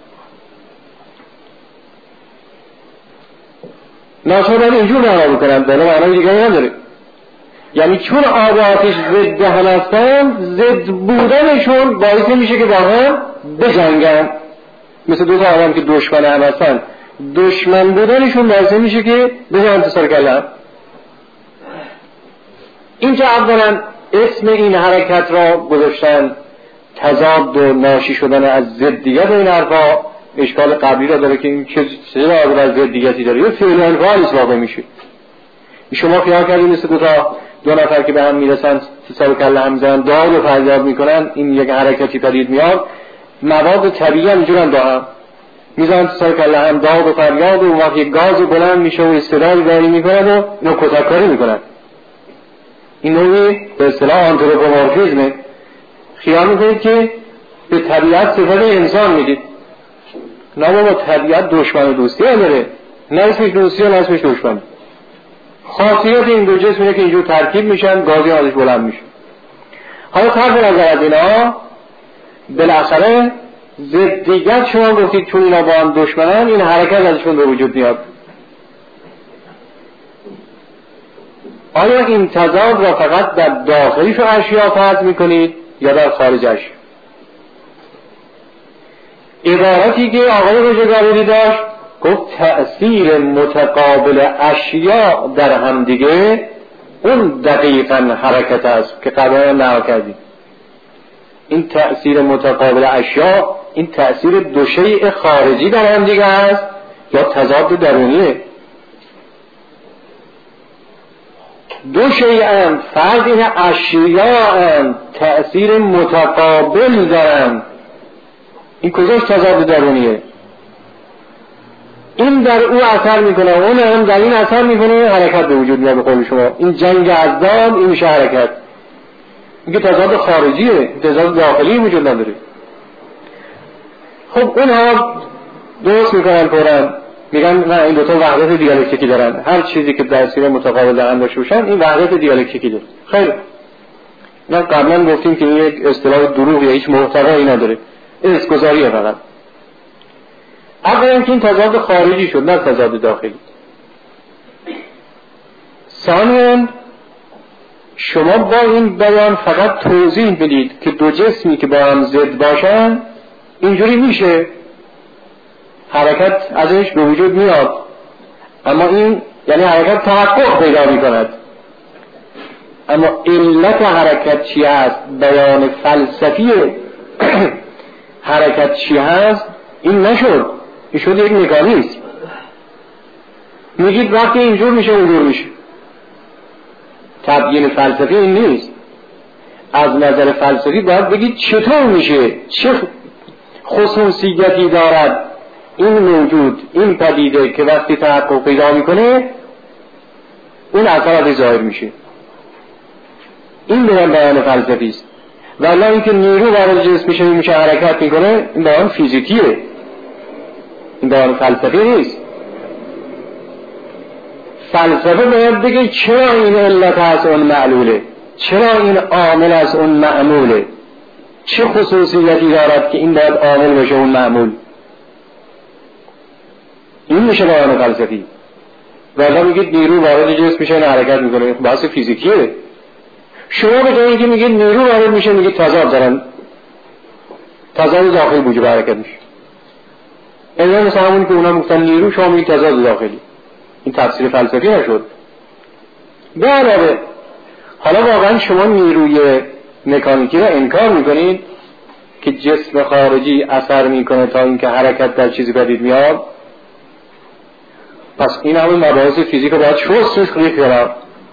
S1: ناشادان اینجور معنا بکنن، به معنای دیگه نداره. یعنی چون آب و آتش ضد هم هستن، ضد بودنشون باعث میشه که با هم بجنگن. مثل دو تا آدم که دشمن هم هستن، دشمن بودنشون باعث میشه که بجنگن انتصار کردن. اینجا اولا اسم این حرکت را گذاشتن تضاد و ناشی شدن از ضدیت این حرفا. اشکال قبلی را داره که این چه چه از ضدیتی داره، یه فعل انفعالیست واقع میشه. شما خیال کردید مثل دو تا دو نفر که به هم میرسن سر و کله هم میزنن داد و فریاد میکنن این یک حرکتی پدید میاد. مواد طبیعی هم اینجورن با هم میزنن سر و کله هم داد و فریاد و اون وقت یک گاز بلند میشه و استدلال داری میکنن و اینو کتککاری میکنن. این نوعی به اصطلاح آنتروپومورفیسمه. خیال میکنید که به طبیعت صفت انسان میدید. نه بابا طبیعت دشمن و دوستی نداره، نه اسمش دوستی و نه اسمش دشمن. خاصیت این دو جسم اینه که اینجور ترکیب میشن، گازی ازش بلند میشه. حالا طرف نظر از اینا بالاخره ضدیت شما گفتید چون اینا با هم دشمنن این حرکت ازشون به وجود میاد. آیا این تضاد را فقط در داخلیش اشیا فرض میکنید یا در خارجش؟ عبارتی که آقای روزگاری داشت گفت تأثیر متقابل اشیا در هم دیگه اون دقیقاً حرکت است که قبلا نقل کردیم. این تأثیر متقابل اشیا این تأثیر دو شیء خارجی در هم دیگه است یا تضاد درونیه؟ دو شیئن فرض این اشیاءن تأثیر متقابل دارن، این کجاش تضاد درونیه؟ این در او اثر میکنه اون هم در این اثر میکنه حرکت به وجود میاد. به قول شما این جنگ ازداد این میشه حرکت. این که تضاد خارجیه، تضاد داخلی وجود نداره. خب اونها درست میکنن فوراً میگن نه این دوتا وحدت دیالکتیکی دارن، هر چیزی که تأثیر متقابل در هم داشته باشن این وحدت دیالکتیکی داره. خیلی نه قبلا گفتیم که این یک اصطلاح دروغیه، هیچ محتوایی نداره، اسمگذاریه فقط. اولا که این تضاد خارجی شد نه تضاد داخلی. ثانیاً شما با این بیان فقط توضیح بدید که دو جسمی که با هم ضد باشن اینجوری میشه حرکت ازش به وجود میاد، اما این یعنی حرکت تحقق پیدا میکند. اما علت حرکت چی هست، بیان فلسفی حرکت چی هست این نشد، این شد یک مکانیزم. میگید وقتی اینجور میشه اونجور میشه. تبیین فلسفی این نیست. از نظر فلسفی باید بگید چطور میشه، چه خصوصیتی دارد این موجود، این پدیده که وقتی تحقق پیدا میکنه اون اثر ظاهر میشه. این بیان بیان فلسفی است. ولی اینکه نیرو وارد جسم میشه میشه حرکت میکنه این بیان فیزیکیه، این بیان فلسفی نیست. فلسفه باید بگه چرا این علت از اون معلوله، چرا این عامل از اون معموله، چه خصوصیتی دارد که این باید عامل بشه اون معمول. این میشه بیان فلسفی. ولی میگید نیرو وارد جسم میشه این حرکت میکنه، بحث فیزیکیه. شما به جایی که میگید نیرو وارد میشه میگید تضاد دارن، تضاد داخلی موجب حرکت میشه. این مثل همونی که اونا میگفتن نیرو، شما میگید تضاد داخلی. این تفسیر فلسفی نشد. به علاوه حالا واقعا شما نیروی مکانیکی را انکار میکنید که جسم خارجی اثر میکنه تا اینکه حرکت در چیزی پدید میاد؟ پس این همون مباحث فیزیک رو باید شستش خیلی کنم.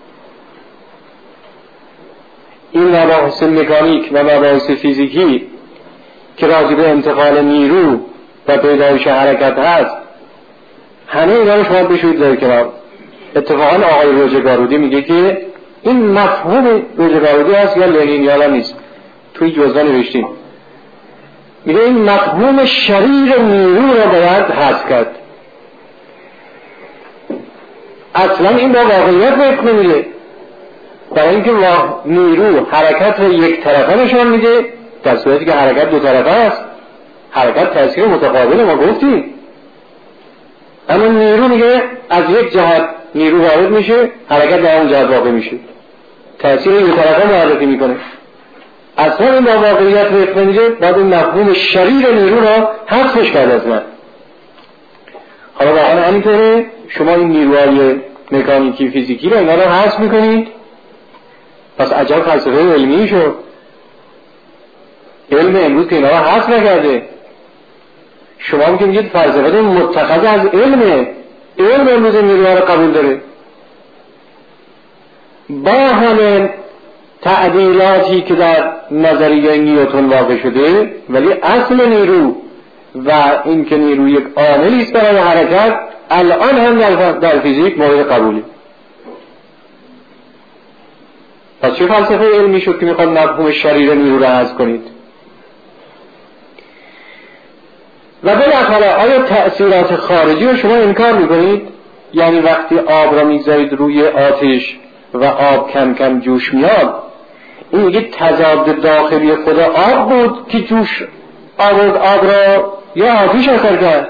S1: این مباحث مکانیک و مباحث فیزیکی که راجع به انتقال نیرو و پیدایش حرکت هست همه اینا رو شما بشوید در کنار. اتفاقا آقای روزگارودی میگه که این مفهوم روزگارودی هست یا لنینیانا نیست، توی جزوه نوشتیم. میگه این مفهوم شریر نیرو رو باید حذف کرد. اصلا این با واقعیت وقت نمیده. برای اینکه نیرو حرکت رو یک طرفه نشان میده، در صورتی که حرکت دو طرفه است. حرکت تأثیر متقابل ما گفتیم، اما نیرو میگه از یک جهت نیرو وارد میشه، حرکت در اون جهت واقع میشه، تأثیر یک طرفه معرفی میکنه. اصلا این با واقعیت وقت نمیده، بعد این مفهوم شریر نیرو رو حذفش کرد از من. حالا واقعا همینطوره، شما این نیروهای مکانیکی فیزیکی رو اینا رو حذف میکنید، پس عجب فلسفه علمی شد. علم امروز که اینا رو حذف نکرده. شما میگید فلسفه متخذ از علمه، علم امروز نیروها رو قبول داره.
S2: با همه تعدیلاتی که در نظریه نیوتن واقع شده، ولی اصل نیرو و این که نیرو یک عاملی است برای حرکت الان هم در, در فیزیک مورد قبولی. پس چه فلسفه علمی شد که میخواد مفهوم شریر نیرو را حذف کنید؟ و بالاخره آیا تأثیرات خارجی رو شما انکار میکنید؟ یعنی وقتی آب را میگذارید روی آتش و آب کم کم جوش میاد، این میگه تضاد داخلی خود آب بود که جوش آورد آب را یا آتش اثر کرد؟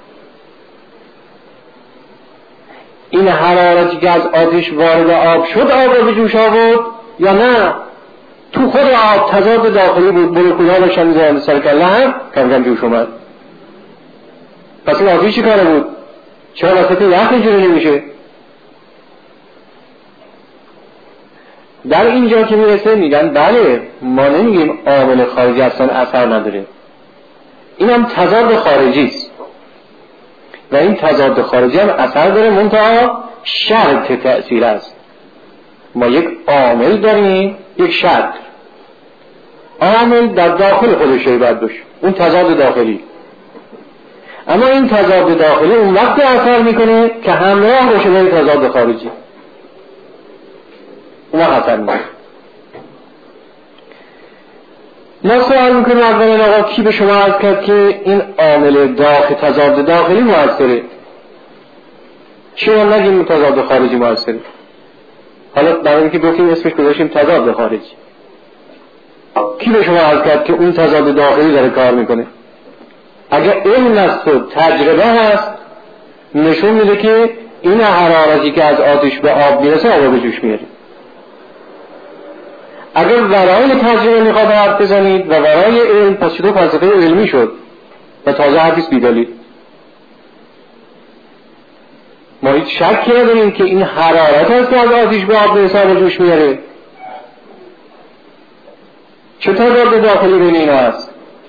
S2: این حرارتی که از آتش وارد آب شد آب را به جوش آورد یا نه تو خود آب تضاد داخلی بود؟ مولکول‌ها داشتن می‌زدن سر کله هم کم کم جوش اومد. پس این آتش چی کاره بود؟ چرا وسط یخ اینجوری نمیشه؟ در اینجا که میرسه میگن بله ما نمیگیم عامل خارجی اصلا اثر نداره، این هم تضاد خارجی است و این تضاد خارجی هم اثر داره، منتها شرط تأثیر است. ما یک عامل داریم، یک شرط. عامل در داخل خودش باید باشه، اون تضاد داخلی. اما این تضاد داخلی اون وقت اثر میکنه که همراه باشه با این تضاد خارجی، اون وقت اثر میکنه. ما سوال میکنیم اولین آقا کی به شما عرض کرد که این عامل داخل تضاد داخلی مؤثره؟ چرا نگیم تضاد خارجی مؤثره؟ حالا برای اینکه گفتیم اسمش گذاشتیم تضاد خارجی. کی به شما عرض کرد که اون تضاد داخلی داره کار میکنه؟ اگر علم است و تجربه هست نشون میده که این حرارتی که از آتش به آب میرسه آب به جوش میاره. اگر ورای تجربه میخواد حرف بزنید و ورای علم، پس چطور فلسفه علمی شد و تازه حدیث بیدالی؟ ما هیچ شکی نداریم که این حرارت هست که از آتش به آب میرسه آب به جوش میاره. چه تضاد داخلی بین اینا هست؟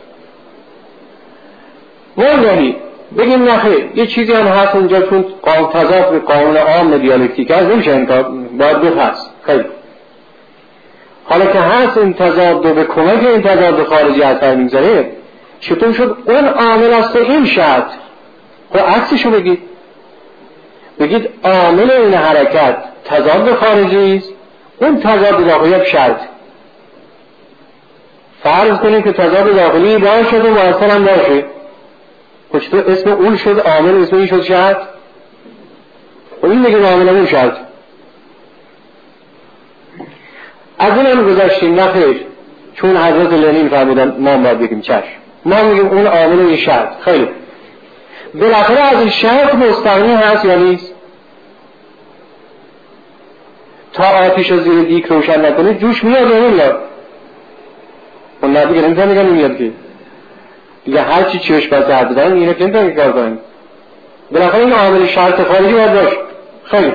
S2: والله بگیم نخیر یه چیزی هم هست اونجا، چون قانون تضاد به قانون عام دیالکتیک هست نمیشه انکار، باید گفت هست. خیلی حالا که هست این تضاد به کمک این تضاد خارجی اثر میگذاره، چطور شد اون عامل است این شرط؟ خب عکسشو بگید، بگید عامل این حرکت تضاد خارجی است، اون تضاد داخلی شرط. فرض کنید که تضاد داخلی باشه و مؤثر هم باشه، خب چطور اسم اون شد عامل، اسم این شد شرط؟ و این میگه عامل اون شرط. از این هم گذاشتیم نخیر، چون حضرت لنین فرمودن ما باید بگیم چشم، ما میگیم اون عامل این شرط. خیلی بالاخره از این شرط مستغنی هست یا نیست؟ تا آتیش رو زیر دیگ روشن نکنه جوش میاد یا نمیاد؟ اون نه دیگه نمیتونه میگن نمیاد که دیگه هرچی چشم بسته حد دارن اینه که نمیتونه کار کنن. بالاخره این عامل شرط خارجی باید باشه. خیلی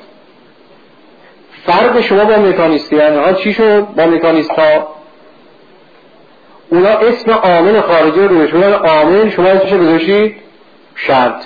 S2: فرق شما با مکانیستی یعنی ها چی شد با مکانیست ها؟ اونا اسم عامل خارجی رو روشونن عامل، شما اسمشو بذاشید شرط.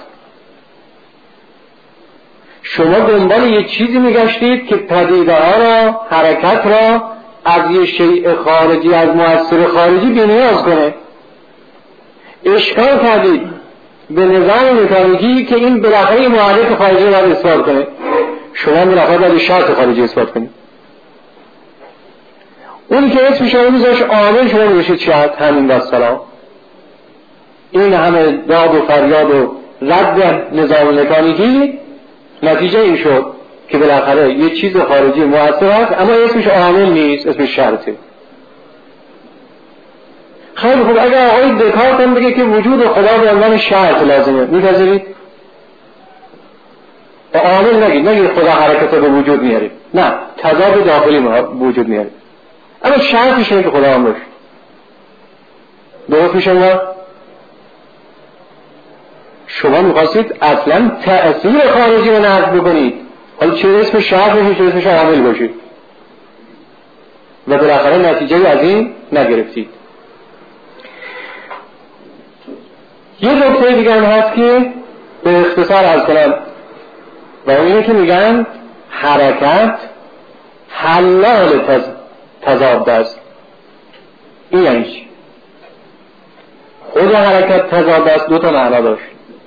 S2: شما دنبال یه چیزی میگشتید که پدیده ها را، حرکت را از یه شیء خارجی، از مؤثر خارجی بی‌نیاز کنه. اشکال کردید به نظام مکانیکی که این بالاخره محرک خارجی رو باید اثبات کنه. شما بالاخره باید شرط خارجی اثبات کنید. اونی که اسمش رو میذاش عامل، شما میذاشید شرط. همین بسلام. این همه داد و فریاد و رد نظام مکانیکی نتیجه این شد که بالاخره یه چیز خارجی مؤثر هست اما اسمش عامل نیست، اسمش شرطه. خیلی خوب، اگر آقای دکارت هم بگه که وجود خدا به عنوان شرط لازمه، میپذیرید؟ عامل نگید، نگید خدا حرکت به وجود میاره، نه تضاد داخلی وجود میاره، اما شرطش اینه که خدا هم باشه. درست میشه؟ نه شما میخواستید اصلا تأثیر خارجی رو نقد بکنید، حالا چه اسم شرط باشید چه اسمش عامل باشید و بالاخره نتیجه از این نگرفتید. یه نکته دیگه هم هست که به اختصار عرض کنم و اینه که میگن حرکت حلال تز... تضاد است. این یعنی چی؟ خود حرکت تضاد است، دو تا معنا داشت.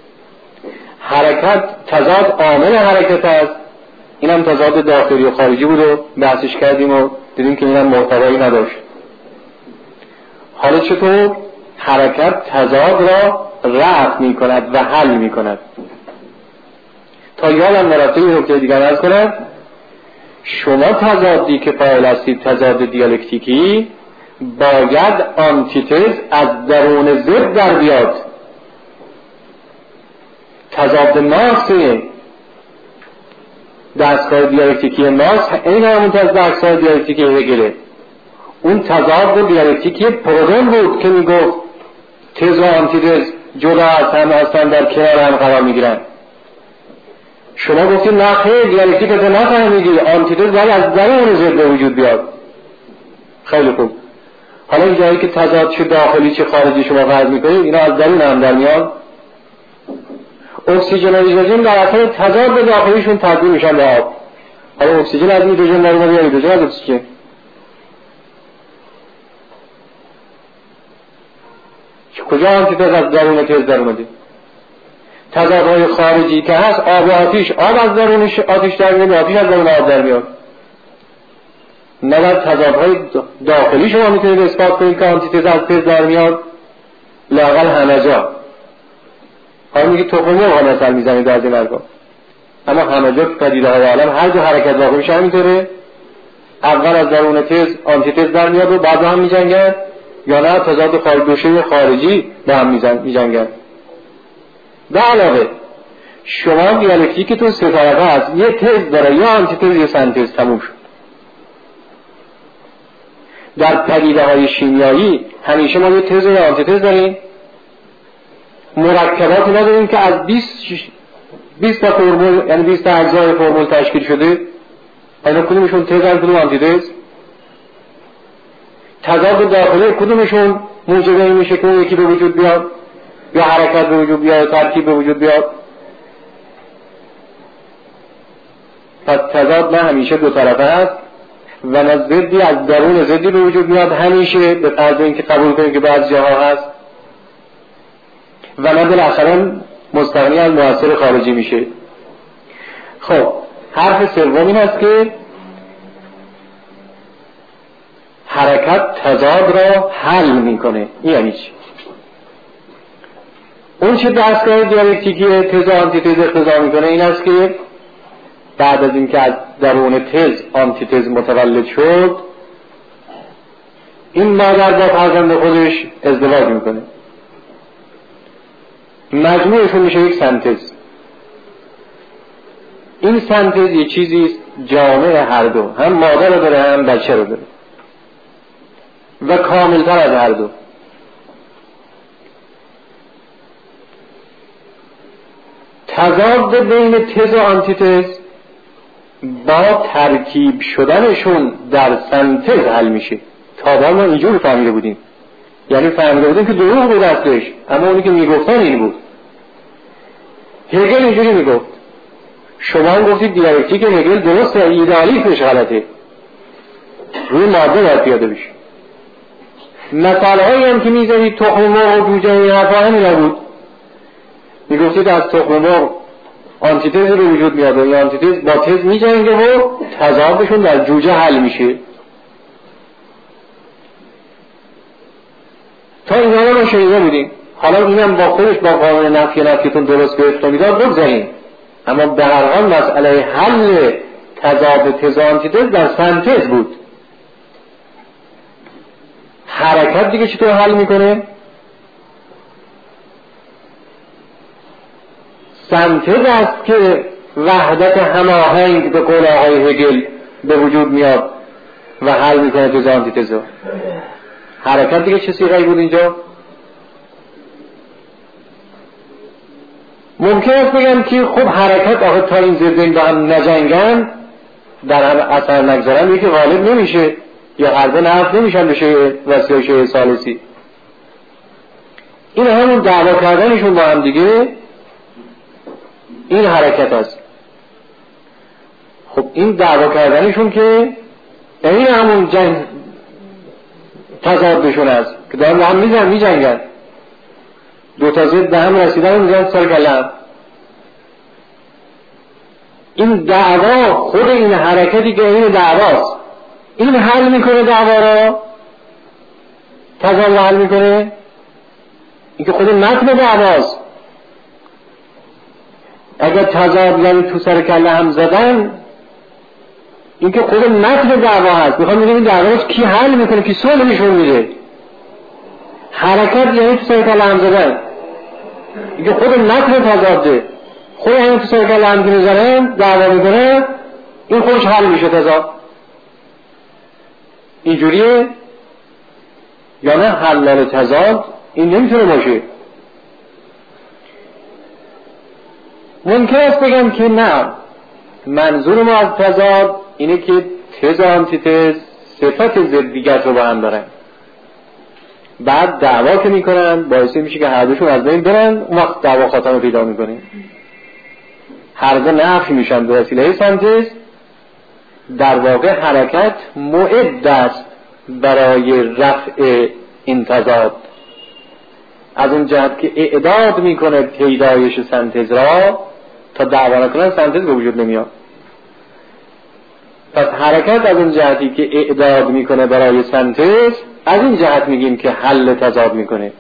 S2: حرکت تضاد عامل حرکت است، اینم تضاد داخلی و خارجی بود و بحثش کردیم و دیدیم که اینم محتوایی نداشت. حالا چطور حرکت تضاد را رفع می کند و حل می کند؟ تا یادم نرفته یه نکته دیگر عرض کنم. شما تضادی که قائل هستید تضاد دیالکتیکی، باید آنتیتز از درون ضد در بیاد. تضاد مارکس، دستگاه دیالکتیکی مارکس این همون دستگاه دیالکتیکی هگله. اون تضاد دیالکتیکی پروگرام بود که میگفت تز و آنتیتز جدا از هم هستن، در کنار هم قرار میگیرن. شما گفتید نه خیر، دیالکتیک رو نفهمیدی، آنتیتز باید از درون ضد به وجود بیاد. خیلی خوب. حالا این جایی که تضاد چه داخلی چه خارجی شما فرض میکنید، اینا از درون هم در میاد. اکسیژن و هیدروژن در اثر تضاد داخلیشون تبدیل میشن به آب. حالا اکسیژن از هیدروژن در اومده یا هیدروژن از اکسیژن؟ کجا آنتیتز از درون تز در اومده؟ تضادهای خارجی که هست، آب و آتیش، آب از درونش آتیش در میاد، آتیش از درون آب در میاد. نه در تضادهای داخلی شما میتونید اثبات کنید که آنتیتز از تز در میاد، لااقل همه جا. حالا میگه تخم مرغ ها مثل میزنید از این حرفا، اما همه جا پدیده های عالم هر جا حرکت واقع میشه همینطوره. اول از درون تز آنتیتز در میاد و بعد هم میجنگن، یا نه تضاد خارج دوشه خارجی با هم میجنگن. به علاوه شما دیالکتیکتون سه طرفه هست، یه تز داره، یا آنتیتز یا سنتز، تموم شد. در پدیده های شیمیایی همیشه ما یه تز یا آنتیتز داریم. مرکباتی نداریم که از بیست تا فرمول، یعنی بیست تا اجزای فرمول تشکیل شده. اینا کدومشون تز هست، کدوم آنتیتز؟ تضاد داخلی کدومشون موجب این میشه که اون یکی به وجود بیاد، یا حرکت به وجود بیاد، ترکیب به وجود بیاد؟ پس تضاد نه همیشه دو طرفه است و نه ضدی از درون ضدی به وجود میاد همیشه، به فرض اینکه قبول کنیم که بعضی جاها هست، و نه بالاخره مستغنی از مؤثر خارجی میشه. خب حرف سوم این است که حرکت تضاد را حل میکنه. یعنی چی؟ اون چه دستگاه دیالکتیکی تز و آنتیتز اقتضا میکنه این است که بعد از اینکه از درون تز آنتیتز متولد شد، این مادر با فرزند خودش ازدواج میکنه، مجموعشون میشه یک سنتز. این سنتز یه چیزی است جامع هر دو، هم مادر رو داره هم بچه رو داره و کاملتر از هر دو. تضاد بین تز و آنتیتز با ترکیب شدنشون در سنتز حل میشه. تا با ما اینجور فهمیده بودیم، یعنی فهمیده بودیم که دروغ بود اصلش، اما اونی که میگفتن این بود. هگل اینجوری میگفت، شما هم گفتید دیالکتیک هگل درسته، ایدئالیسمش غلطه، روی ماده باید پیاده بشه. مثاله هایی هم که میزنید تخم مرغ و جوجه این حرفا همین نبود. میگفتید از تخم مرغ آنتیتز به وجود میاد و یا آنتیتز با تز میجنگه و تضادشون در جوجه حل میشه. تا این ها ما شنیده بودیم. حالا اینم با خودش با قانون نفی نفیتون درست گرفت و میداد بگذاریم، اما به هر حال مسئله حل تضاد تز آنتیتز در سنتز بود. حرکت دیگه چطور حل میکنه؟ سنتز است که وحدت هماهنگ به قول آقای هگل به وجود میاد و حل میکنه تز آنتیتز. حرکت دیگه چه صیغه‌ای بود اینجا؟ ممکن است بگم که خب حرکت آخه تا این ضدین با هم نجنگن، در هم اثر نگذارن، یکی غالب نمیشه یا هر دو نفع نمیشن به شیء وسیع و شیء ثالثی. این همون دعوا کردنشون با هم دیگه این حرکت است. خب این دعوا کردنشون که این همون جنگ تضادشون است که دارن با هم میزن میجنگن، دو تا ضد به هم رسیدن و میزن سر کلم. این دعوا، خود این حرکتی که این دعواست، این حل میکنه دعوا را، تضاد حل میکنه، این که خود متن دعواست. اگر تضاد یعنی تو سر کله هم زدن، این که خود متن دعوا هست. میخوام میگم این دعوا رو کی حل میکنه، کی صلح نشون میده. حرکت یعنی تو سر کله هم زدن، این که خود متن تضاده. خود همین تو سر کله هم که میزنن دعوا میکنه، این خودش حل میشه تضاد. اینجوریه یا نه؟ حلال تضاد این نمیتونه باشه. ممکن است بگم که نه، منظور ما از تضاد اینه که تز و آنتیتز صفت ضدیت رو با هم دارن، بعد دعوا که میکنن باعث میشه که هر دوشون از بین برن، اون وقت دعوا خاتمه پیدا میکنه. هر دو نفی میشن به وسیله سنتز. در واقع حرکت معد است برای رفع این تضاد، از اون جهت که اعداد میکنه پیدایش سنتز را، تا دعوا نکنن سنتز به وجود نمیاد. پس حرکت از اون جهتی که اعداد میکنه برای سنتز، از این جهت میگیم که حل تضاد میکنه.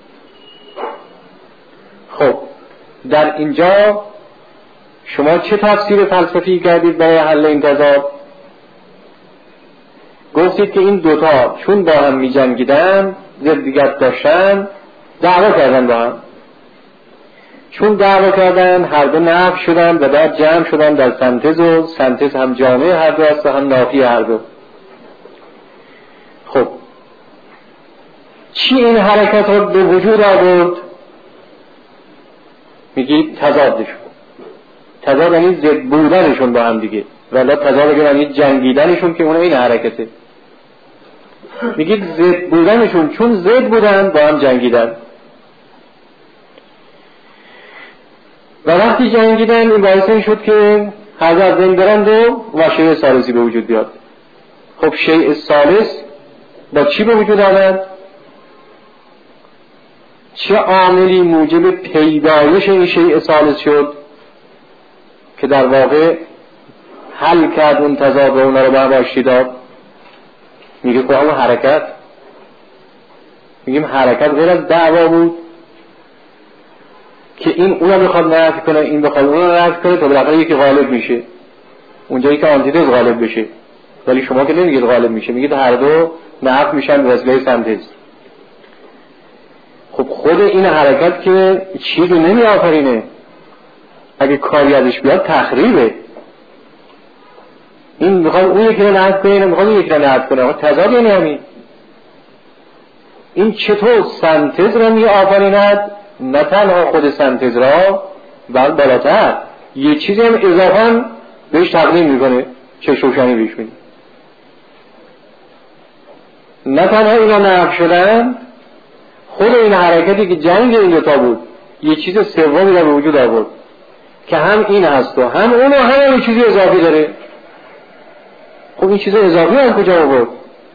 S2: خب در اینجا شما چه تفسیر فلسفی کردید برای حل این تضاد؟ گفتید که این دوتا چون با هم میجنگیدن، ضدیت داشتن، دعوا کردن با هم. چون دعوا کردن هر دو نفی شدن و بعد جمع شدن در سنتز، و سنتز هم جامعه هر دو است و هم نافی هر دو. خب چی این حرکت رو به وجود آورد؟ میگید تضادشون. تضاد یعنی ضد بودنشون با هم دیگه، ولی تضاد یعنی جنگیدنشون که اون این حرکته. میگید ضد بودنشون، چون ضد بودن با هم جنگیدن، و وقتی جنگیدن این باعث این شد که هر از بین برند و شیء ثالثی به وجود بیاد. خب شیء ثالث با چی به وجود آمد؟ چه عاملی موجب پیدایش این شیء ثالث شد که در واقع حل کرد اون تضاد و اونا رو به هم آشتی داد؟ میگه که همون حرکت. میگیم حرکت غیر از دعوا بود که این اونو بخواد نفی کنه، این بخواد اونو نفی کنه، تا بالاخره یکی غالب میشه، اونجایی که آنتیتز غالب بشه. ولی شما که نمیگید غالب میشه، میگید هر دو نفی میشن به وسیله سنتز. خب خود این حرکت که چیزی نمی آفرینه، اگه کاری ازش بیاد تخریبه. این میخواد اون یکی رو نفی کنه، این میخواد اون یکی رو نفی کنه. تضاد یعنی همین. این چطور سنتز رو می آفریند؟ نه تنها خود سنتز را، بل بالاتر یه چیزی هم اضافاً بهش تقدیم میکنه، چه روشنی بهش میده. نه تنها اینا نفی شدن، خود این حرکتی که جنگ این دوتا بود یه چیز سومی را به وجود آورد که هم این هست و هم اون و هم یه چیزی اضافی داره. خب این چیز اضافی هم کجا آورد؟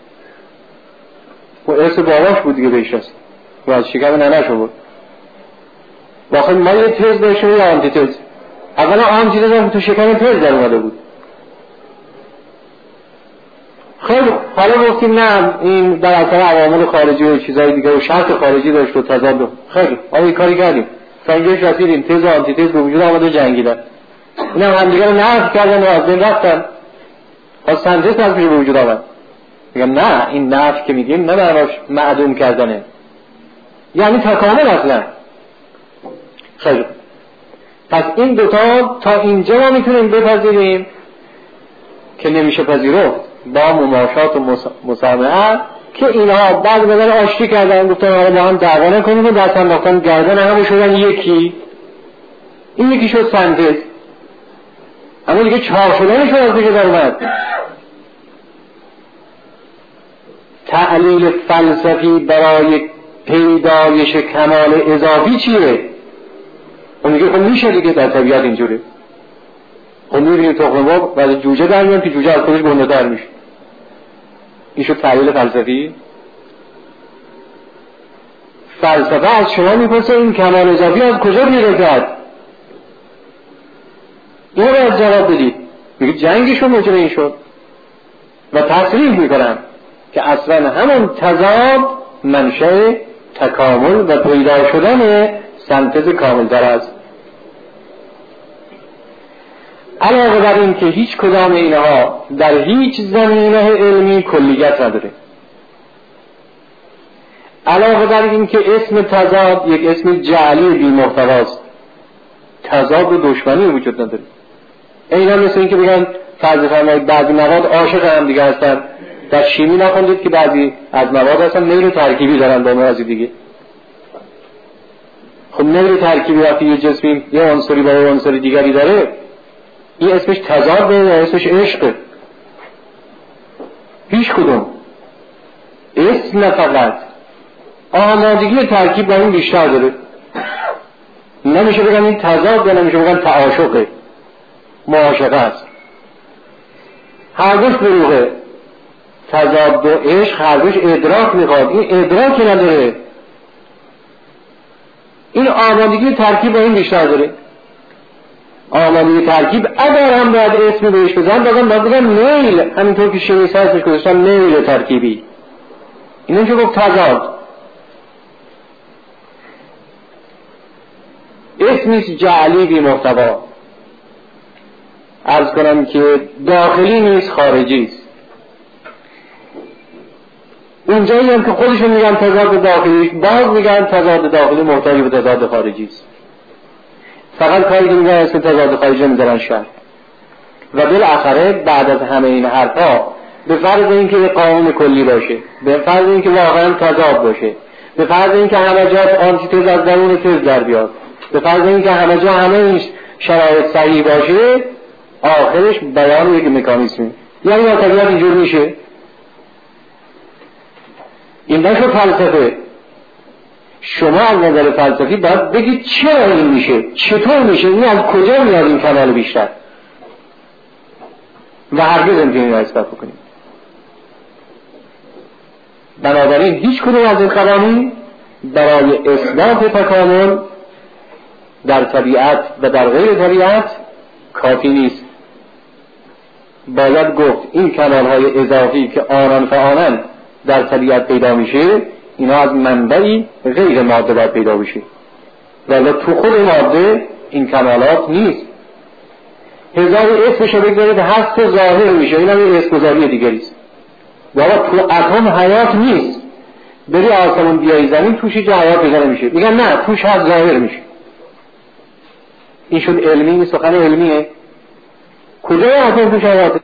S2: و ارث باباش بود دیگه بهش هست و از شکم ننش بود. واقعا ما یه تز داشتیم یا آنتی تز. اولا آنتی تز هم تو شکم تز در اومده بود. خیلی حالا گفتیم نه این در اثر عوامل خارجی و چیزهای دیگه و شرط خارجی داشت و تضاد. خیلی آیا کاری کردیم سنگیش رسیدیم، تز و آنتی تز به وجود آمده جنگیدن، این هم همدیگه رو نفی کردن و از بین رفتن. از سنتز هم به وجود آمد. میگم نه، این نفی که میگیم نه معناش معدوم کردنه، یعنی تکامل اصلا. خیلی پس این دوتا تا اینجا ما میتونیم بپذیریم که نمیشه پذیرفت با مماشات و مسامحه که اینها بعد بدن آشتی کردن، گفتن آره با هم دعوا نکنیم و دست انداختن گردن همه شدن یکی. این یکی شد سنتز، اما دیگه چهار شدنش رو از دیگه در اومد. تعلیل فلسفی برای پیدایش کمال اضافی چیه؟ اون دیگه خب میشه دیگه، در طبیعت اینجوره. خب میبینید تخم مرغ بعد جوجه در میان که جوجه از خودش گنده تر میشه. این شد تحلیل فلسفی. فلسفه از شما میپرسه این کمال اضافی از کجا پیدا کرد؟ اینو باید جواب بدید. میگه جنگشون موجب این شد و تصریح میکنن که اصلا همون تضاد منشأ تکامل و پیدا شدن سنتز کامل‌تر است. علاوه بر این که هیچ کدام اینها در هیچ زمینه علمی کلیت نداره، علاوه بر این که اسم تضاد یک اسم جعلی بی محتواست، تضاد و دشمنی وجود نداره. اینا مثل این که بگن فرض فرمایید بعضی مواد عاشق هم دیگه هستن. در شیمی نخوندید که بعضی از مواد هستن میل ترکیبی دارن با مواد دیگه. خب میل ترکیبی وقتی یه جسمی یه عنصری با یه عنصر دیگری داره، این اسمش تضاد یا اسمش عشقه؟ هیچ کدوم. اسم نه، فقط آمادگی ترکیب با این بیشتر داره. نمیشه بگن این تضاد یا نمیشه بگن تعاشقه، معاشقه است. هر دوش دروغه. تضاد و عشق هر دوش ادراک میخواد، این ادراکی نداره. این آمادگی ترکیب با این بیشتر داره. آمادگی ترکیب اگر هم باید اسمی بهش بزن بازم باید بگم میل، همینطور که شیمی سرسش گذاشتن میل ترکیبی. این نمیشه گفت تضاد. اسمیست جعلی بی محتوا. عرض کنم که داخلی نیست، خارجی است. اونجایی هم که خودشون میگن تضاد داخلی، باز میگن تضاد داخلی محتاج به تضاد خارجی است. فقط کاری که میگن اسم تضاد خارجی میذارن شر. و بالاخره بعد از همه این حرفا به فرض اینکه یه قانون کلی باشه، به فرض اینکه واقعا تضاد باشه، به فرض اینکه همه جا آنتیتز از درون تز در بیاد، به فرض اینکه همه جا همه این شرایط صحیح باشه، آخرش بیان یک مکانیزمی. یعنی یا طبیعت اینجور میشه. این نشو فلسفه. شما از نظر فلسفی باید بگید چرا این میشه، چطور میشه، این از کجا میاد این کمال بیشتر، و هرگز نمیتونید اثبات بکنید. بنابراین هیچ کدوم از این قوانین برای اثبات تکامل در طبیعت و در غیر طبیعت کافی نیست. باید گفت این کمال‌های اضافی که آنان فآنن در طبیعت پیدا میشه، اینا از منبعی غیر ماده باید پیدا بشه، ولی تو خود ماده این کمالات نیست. هزار اسمش رو بگذارید هست ظاهر میشه، این هم یه اسمگذاری دیگریست. والا تو اتم حیات نیست، بری آسمون بیایی زمین توش جا حیات پیدا نمیشه، میگن نه توش هست ظاهر میشه. این شد علمی، سخن علمیه. کجای اتم توش حیاته؟